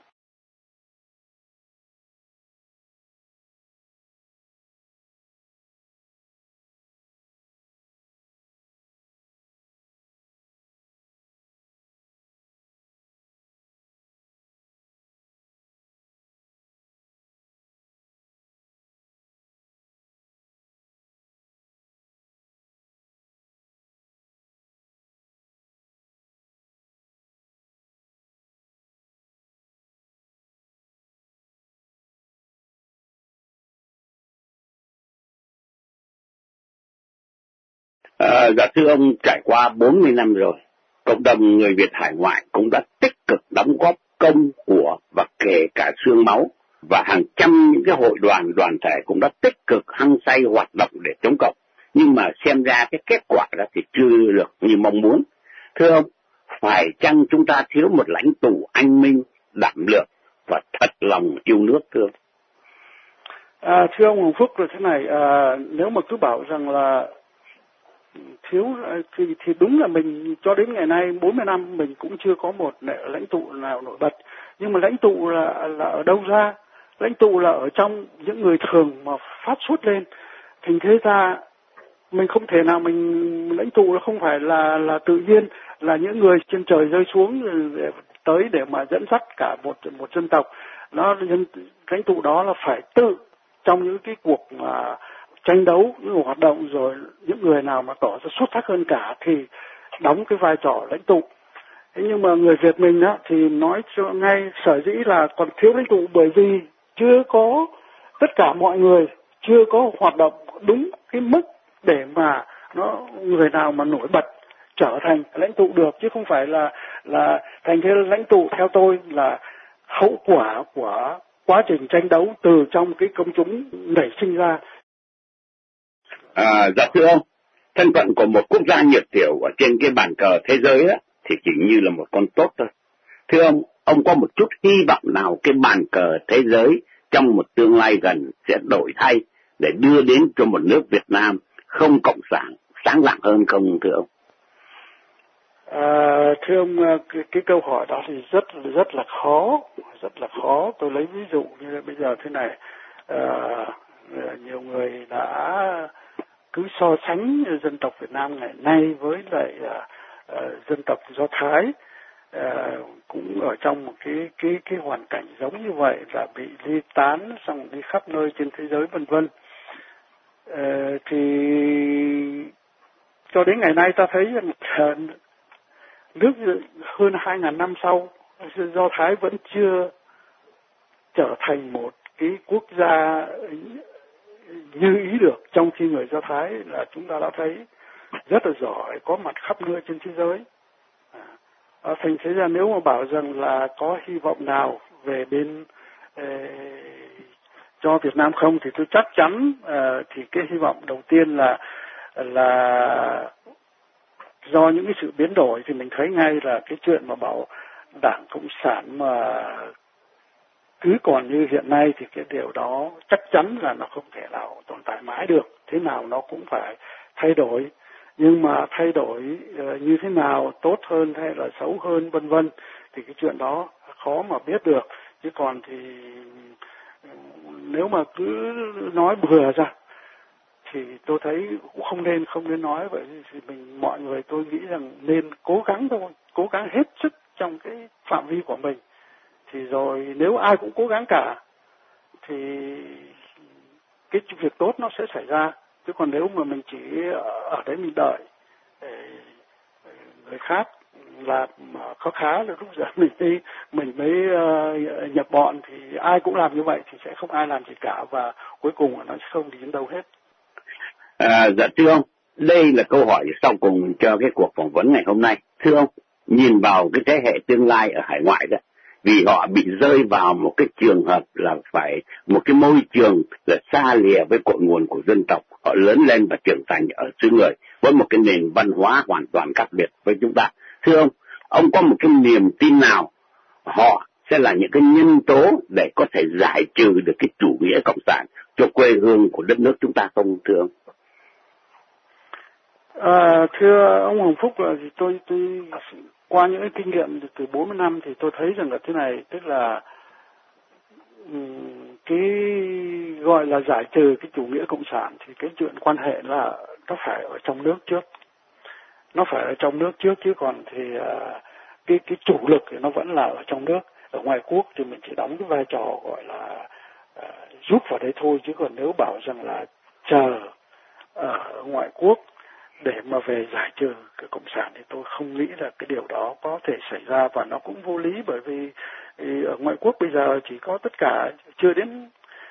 À, dạ thưa ông, trải qua bốn mươi năm rồi, cộng đồng người Việt hải ngoại cũng đã tích cực đóng góp công của và kể cả xương máu, và hàng trăm những cái hội đoàn đoàn thể cũng đã tích cực hăng say hoạt động để chống cộng. Nhưng mà xem ra cái kết quả đó thì chưa được như mong muốn. Thưa ông, phải chăng chúng ta thiếu một lãnh tụ anh minh, đảm lượng và thật lòng yêu nước thưa ông? À, thưa ông Hồng Phúc là thế này, à, nếu mà cứ bảo rằng là thiếu thì, thì đúng là mình cho đến ngày nay bốn mươi năm mình cũng chưa có một lãnh tụ nào nổi bật. Nhưng mà lãnh tụ là là ở đâu ra? Lãnh tụ là ở trong những người thường mà phát xuất lên. Thành thế ra mình không thể nào mình lãnh tụ là không phải là là tự nhiên là những người trên trời rơi xuống để, tới để mà dẫn dắt cả một một dân tộc. Nó lãnh tụ đó là phải tự trong những cái cuộc mà tranh đấu, những hoạt động, rồi những người nào mà tỏ ra xuất sắc hơn cả thì đóng cái vai trò lãnh tụ. Thế nhưng mà người Việt mình á, thì nói cho ngay sở dĩ là còn thiếu lãnh tụ bởi vì chưa có tất cả mọi người chưa có hoạt động đúng cái mức để mà nó người nào mà nổi bật trở thành lãnh tụ được, chứ không phải là là thành thế lãnh tụ theo tôi là hậu quả của quá trình tranh đấu từ trong cái công chúng nảy sinh ra. À, dạ thưa ông, thân phận của một quốc gia nhiệt tiểu ở trên cái bàn cờ thế giới á, thì chỉ như là một con tốt thôi. Thưa ông, ông có một chút hy vọng nào cái bàn cờ thế giới trong một tương lai gần sẽ đổi thay để đưa đến cho một nước Việt Nam không cộng sản, sáng lạng hơn không thưa ông? À, thưa ông, cái, cái câu hỏi đó thì rất rất là khó, rất là khó. Tôi lấy ví dụ như là bây giờ thế này, à, nhiều người đã cứ so sánh dân tộc Việt Nam ngày nay với lại à, à, dân tộc Do Thái, à, cũng ở trong một cái cái cái hoàn cảnh giống như vậy, là bị ly tán xong đi khắp nơi trên thế giới vân vân. À, thì cho đến ngày nay ta thấy rằng nước hơn hai ngàn năm sau, Do Thái vẫn chưa trở thành một cái quốc gia như ý được, trong khi người Do Thái là chúng ta đã thấy rất là giỏi, có mặt khắp nơi trên thế giới. À, thành thế ra nếu mà bảo rằng là có hy vọng nào về bên eh, cho Việt Nam không, thì tôi chắc chắn uh, thì cái hy vọng đầu tiên là là do những cái sự biến đổi, thì mình thấy ngay là cái chuyện mà bảo Đảng Cộng sản mà cứ còn như hiện nay thì cái điều đó chắc chắn là nó không thể nào tồn tại mãi được. Thế nào nó cũng phải thay đổi, nhưng mà thay đổi uh, như thế nào, tốt hơn hay là xấu hơn vân vân, thì cái chuyện đó khó mà biết được. Chứ còn thì nếu mà cứ nói bừa ra thì tôi thấy cũng không nên không nên nói vậy. Thì mình mọi người tôi nghĩ rằng nên cố gắng thôi, cố gắng hết sức trong cái phạm vi của mình. Thì rồi nếu ai cũng cố gắng cả thì cái việc tốt nó sẽ xảy ra. Chứ còn nếu mà mình chỉ ở đấy mình đợi người khác làm khó khá là lúc giờ mình mới mình mới uh, nhập bọn thì ai cũng làm như vậy thì sẽ không ai làm gì cả, và cuối cùng nó sẽ không đi đến đâu hết. À, dạ thưa ông, đây là câu hỏi sau cùng cho cái cuộc phỏng vấn ngày hôm nay. Thưa ông, nhìn vào cái thế hệ tương lai ở hải ngoại đó, vì họ bị rơi vào một cái trường hợp là phải một cái môi trường là xa lìa với cội nguồn của dân tộc, họ lớn lên và trưởng thành ở xứ người với một cái nền văn hóa hoàn toàn khác biệt với chúng ta. Thưa ông, ông có một cái niềm tin nào họ sẽ là những cái nhân tố để có thể giải trừ được cái chủ nghĩa cộng sản cho quê hương của đất nước chúng ta không, thưa ông? À, thưa ông Hồng Phúc, là tôi tôi qua những cái kinh nghiệm từ bốn mươi năm thì tôi thấy rằng là thế này, tức là cái gọi là giải trừ cái chủ nghĩa cộng sản thì cái chuyện quan hệ là nó phải ở trong nước trước, nó phải ở trong nước trước chứ còn thì cái cái chủ lực thì nó vẫn là ở trong nước. Ở ngoài quốc thì mình chỉ đóng cái vai trò gọi là uh, giúp vào đấy thôi, chứ còn nếu bảo rằng là chờ ở ngoại quốc để mà về giải trừ cái cộng sản thì tôi không nghĩ là cái điều đó có thể xảy ra, và nó cũng vô lý, bởi vì ở ngoại quốc bây giờ chỉ có tất cả chưa đến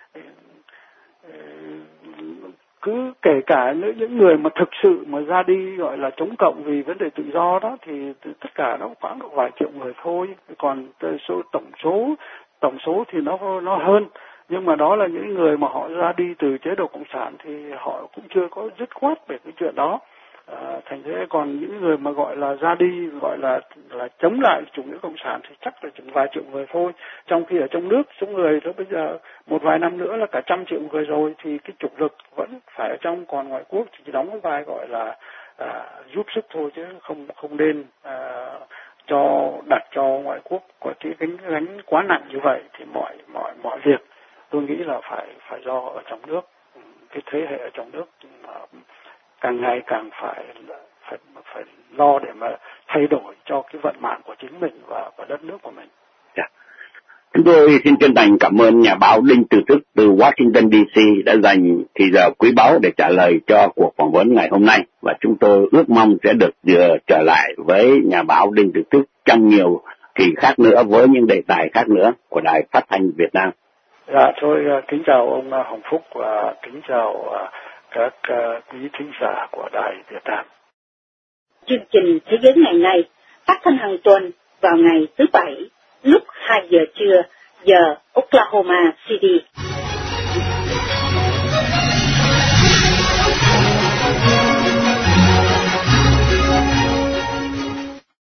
cứ kể cả những người mà thực sự mà ra đi gọi là chống cộng vì vấn đề tự do đó thì tất cả nó khoảng độ vài triệu người thôi, còn số tổng số tổng số thì nó nó hơn, nhưng mà đó là những người mà họ ra đi từ chế độ cộng sản thì họ cũng chưa có dứt khoát về cái chuyện đó. À, thành thế còn những người mà gọi là ra đi gọi là là chống lại chủ nghĩa cộng sản thì chắc là chừng vài triệu người thôi, trong khi ở trong nước số người đó bây giờ một vài năm nữa là cả trăm triệu người rồi, thì cái trục lực vẫn phải ở trong, còn ngoại quốc thì chỉ đóng cái vai gọi là à, giúp sức thôi, chứ không không nên à, cho đặt cho ngoại quốc có cái gánh gánh quá nặng như vậy, thì mọi mọi mọi việc tôi nghĩ là phải phải do ở trong nước, cái thế hệ ở trong nước càng ngày càng phải phải phải lo để mà thay đổi cho cái vận mạng của chính mình và, và đất nước của mình. Yeah. Chúng tôi xin chân thành cảm ơn nhà báo Đinh Từ Thức từ Washington đê xê đã dành thời giờ quý báu để trả lời cho cuộc phỏng vấn ngày hôm nay, và chúng tôi ước mong sẽ được uh, trở lại với nhà báo Đinh Từ Thức trong nhiều kỳ khác nữa với những đề tài khác nữa của Đài Phát thanh Việt Nam. Dạ, tôi uh, kính chào ông uh, Hồng Phúc và uh, kính chào uh, các uh, quý thính giả của Đài Việt Nam. Chương trình Thế giới ngày nay phát thanh hàng tuần vào ngày thứ Bảy lúc hai giờ trưa giờ Oklahoma City.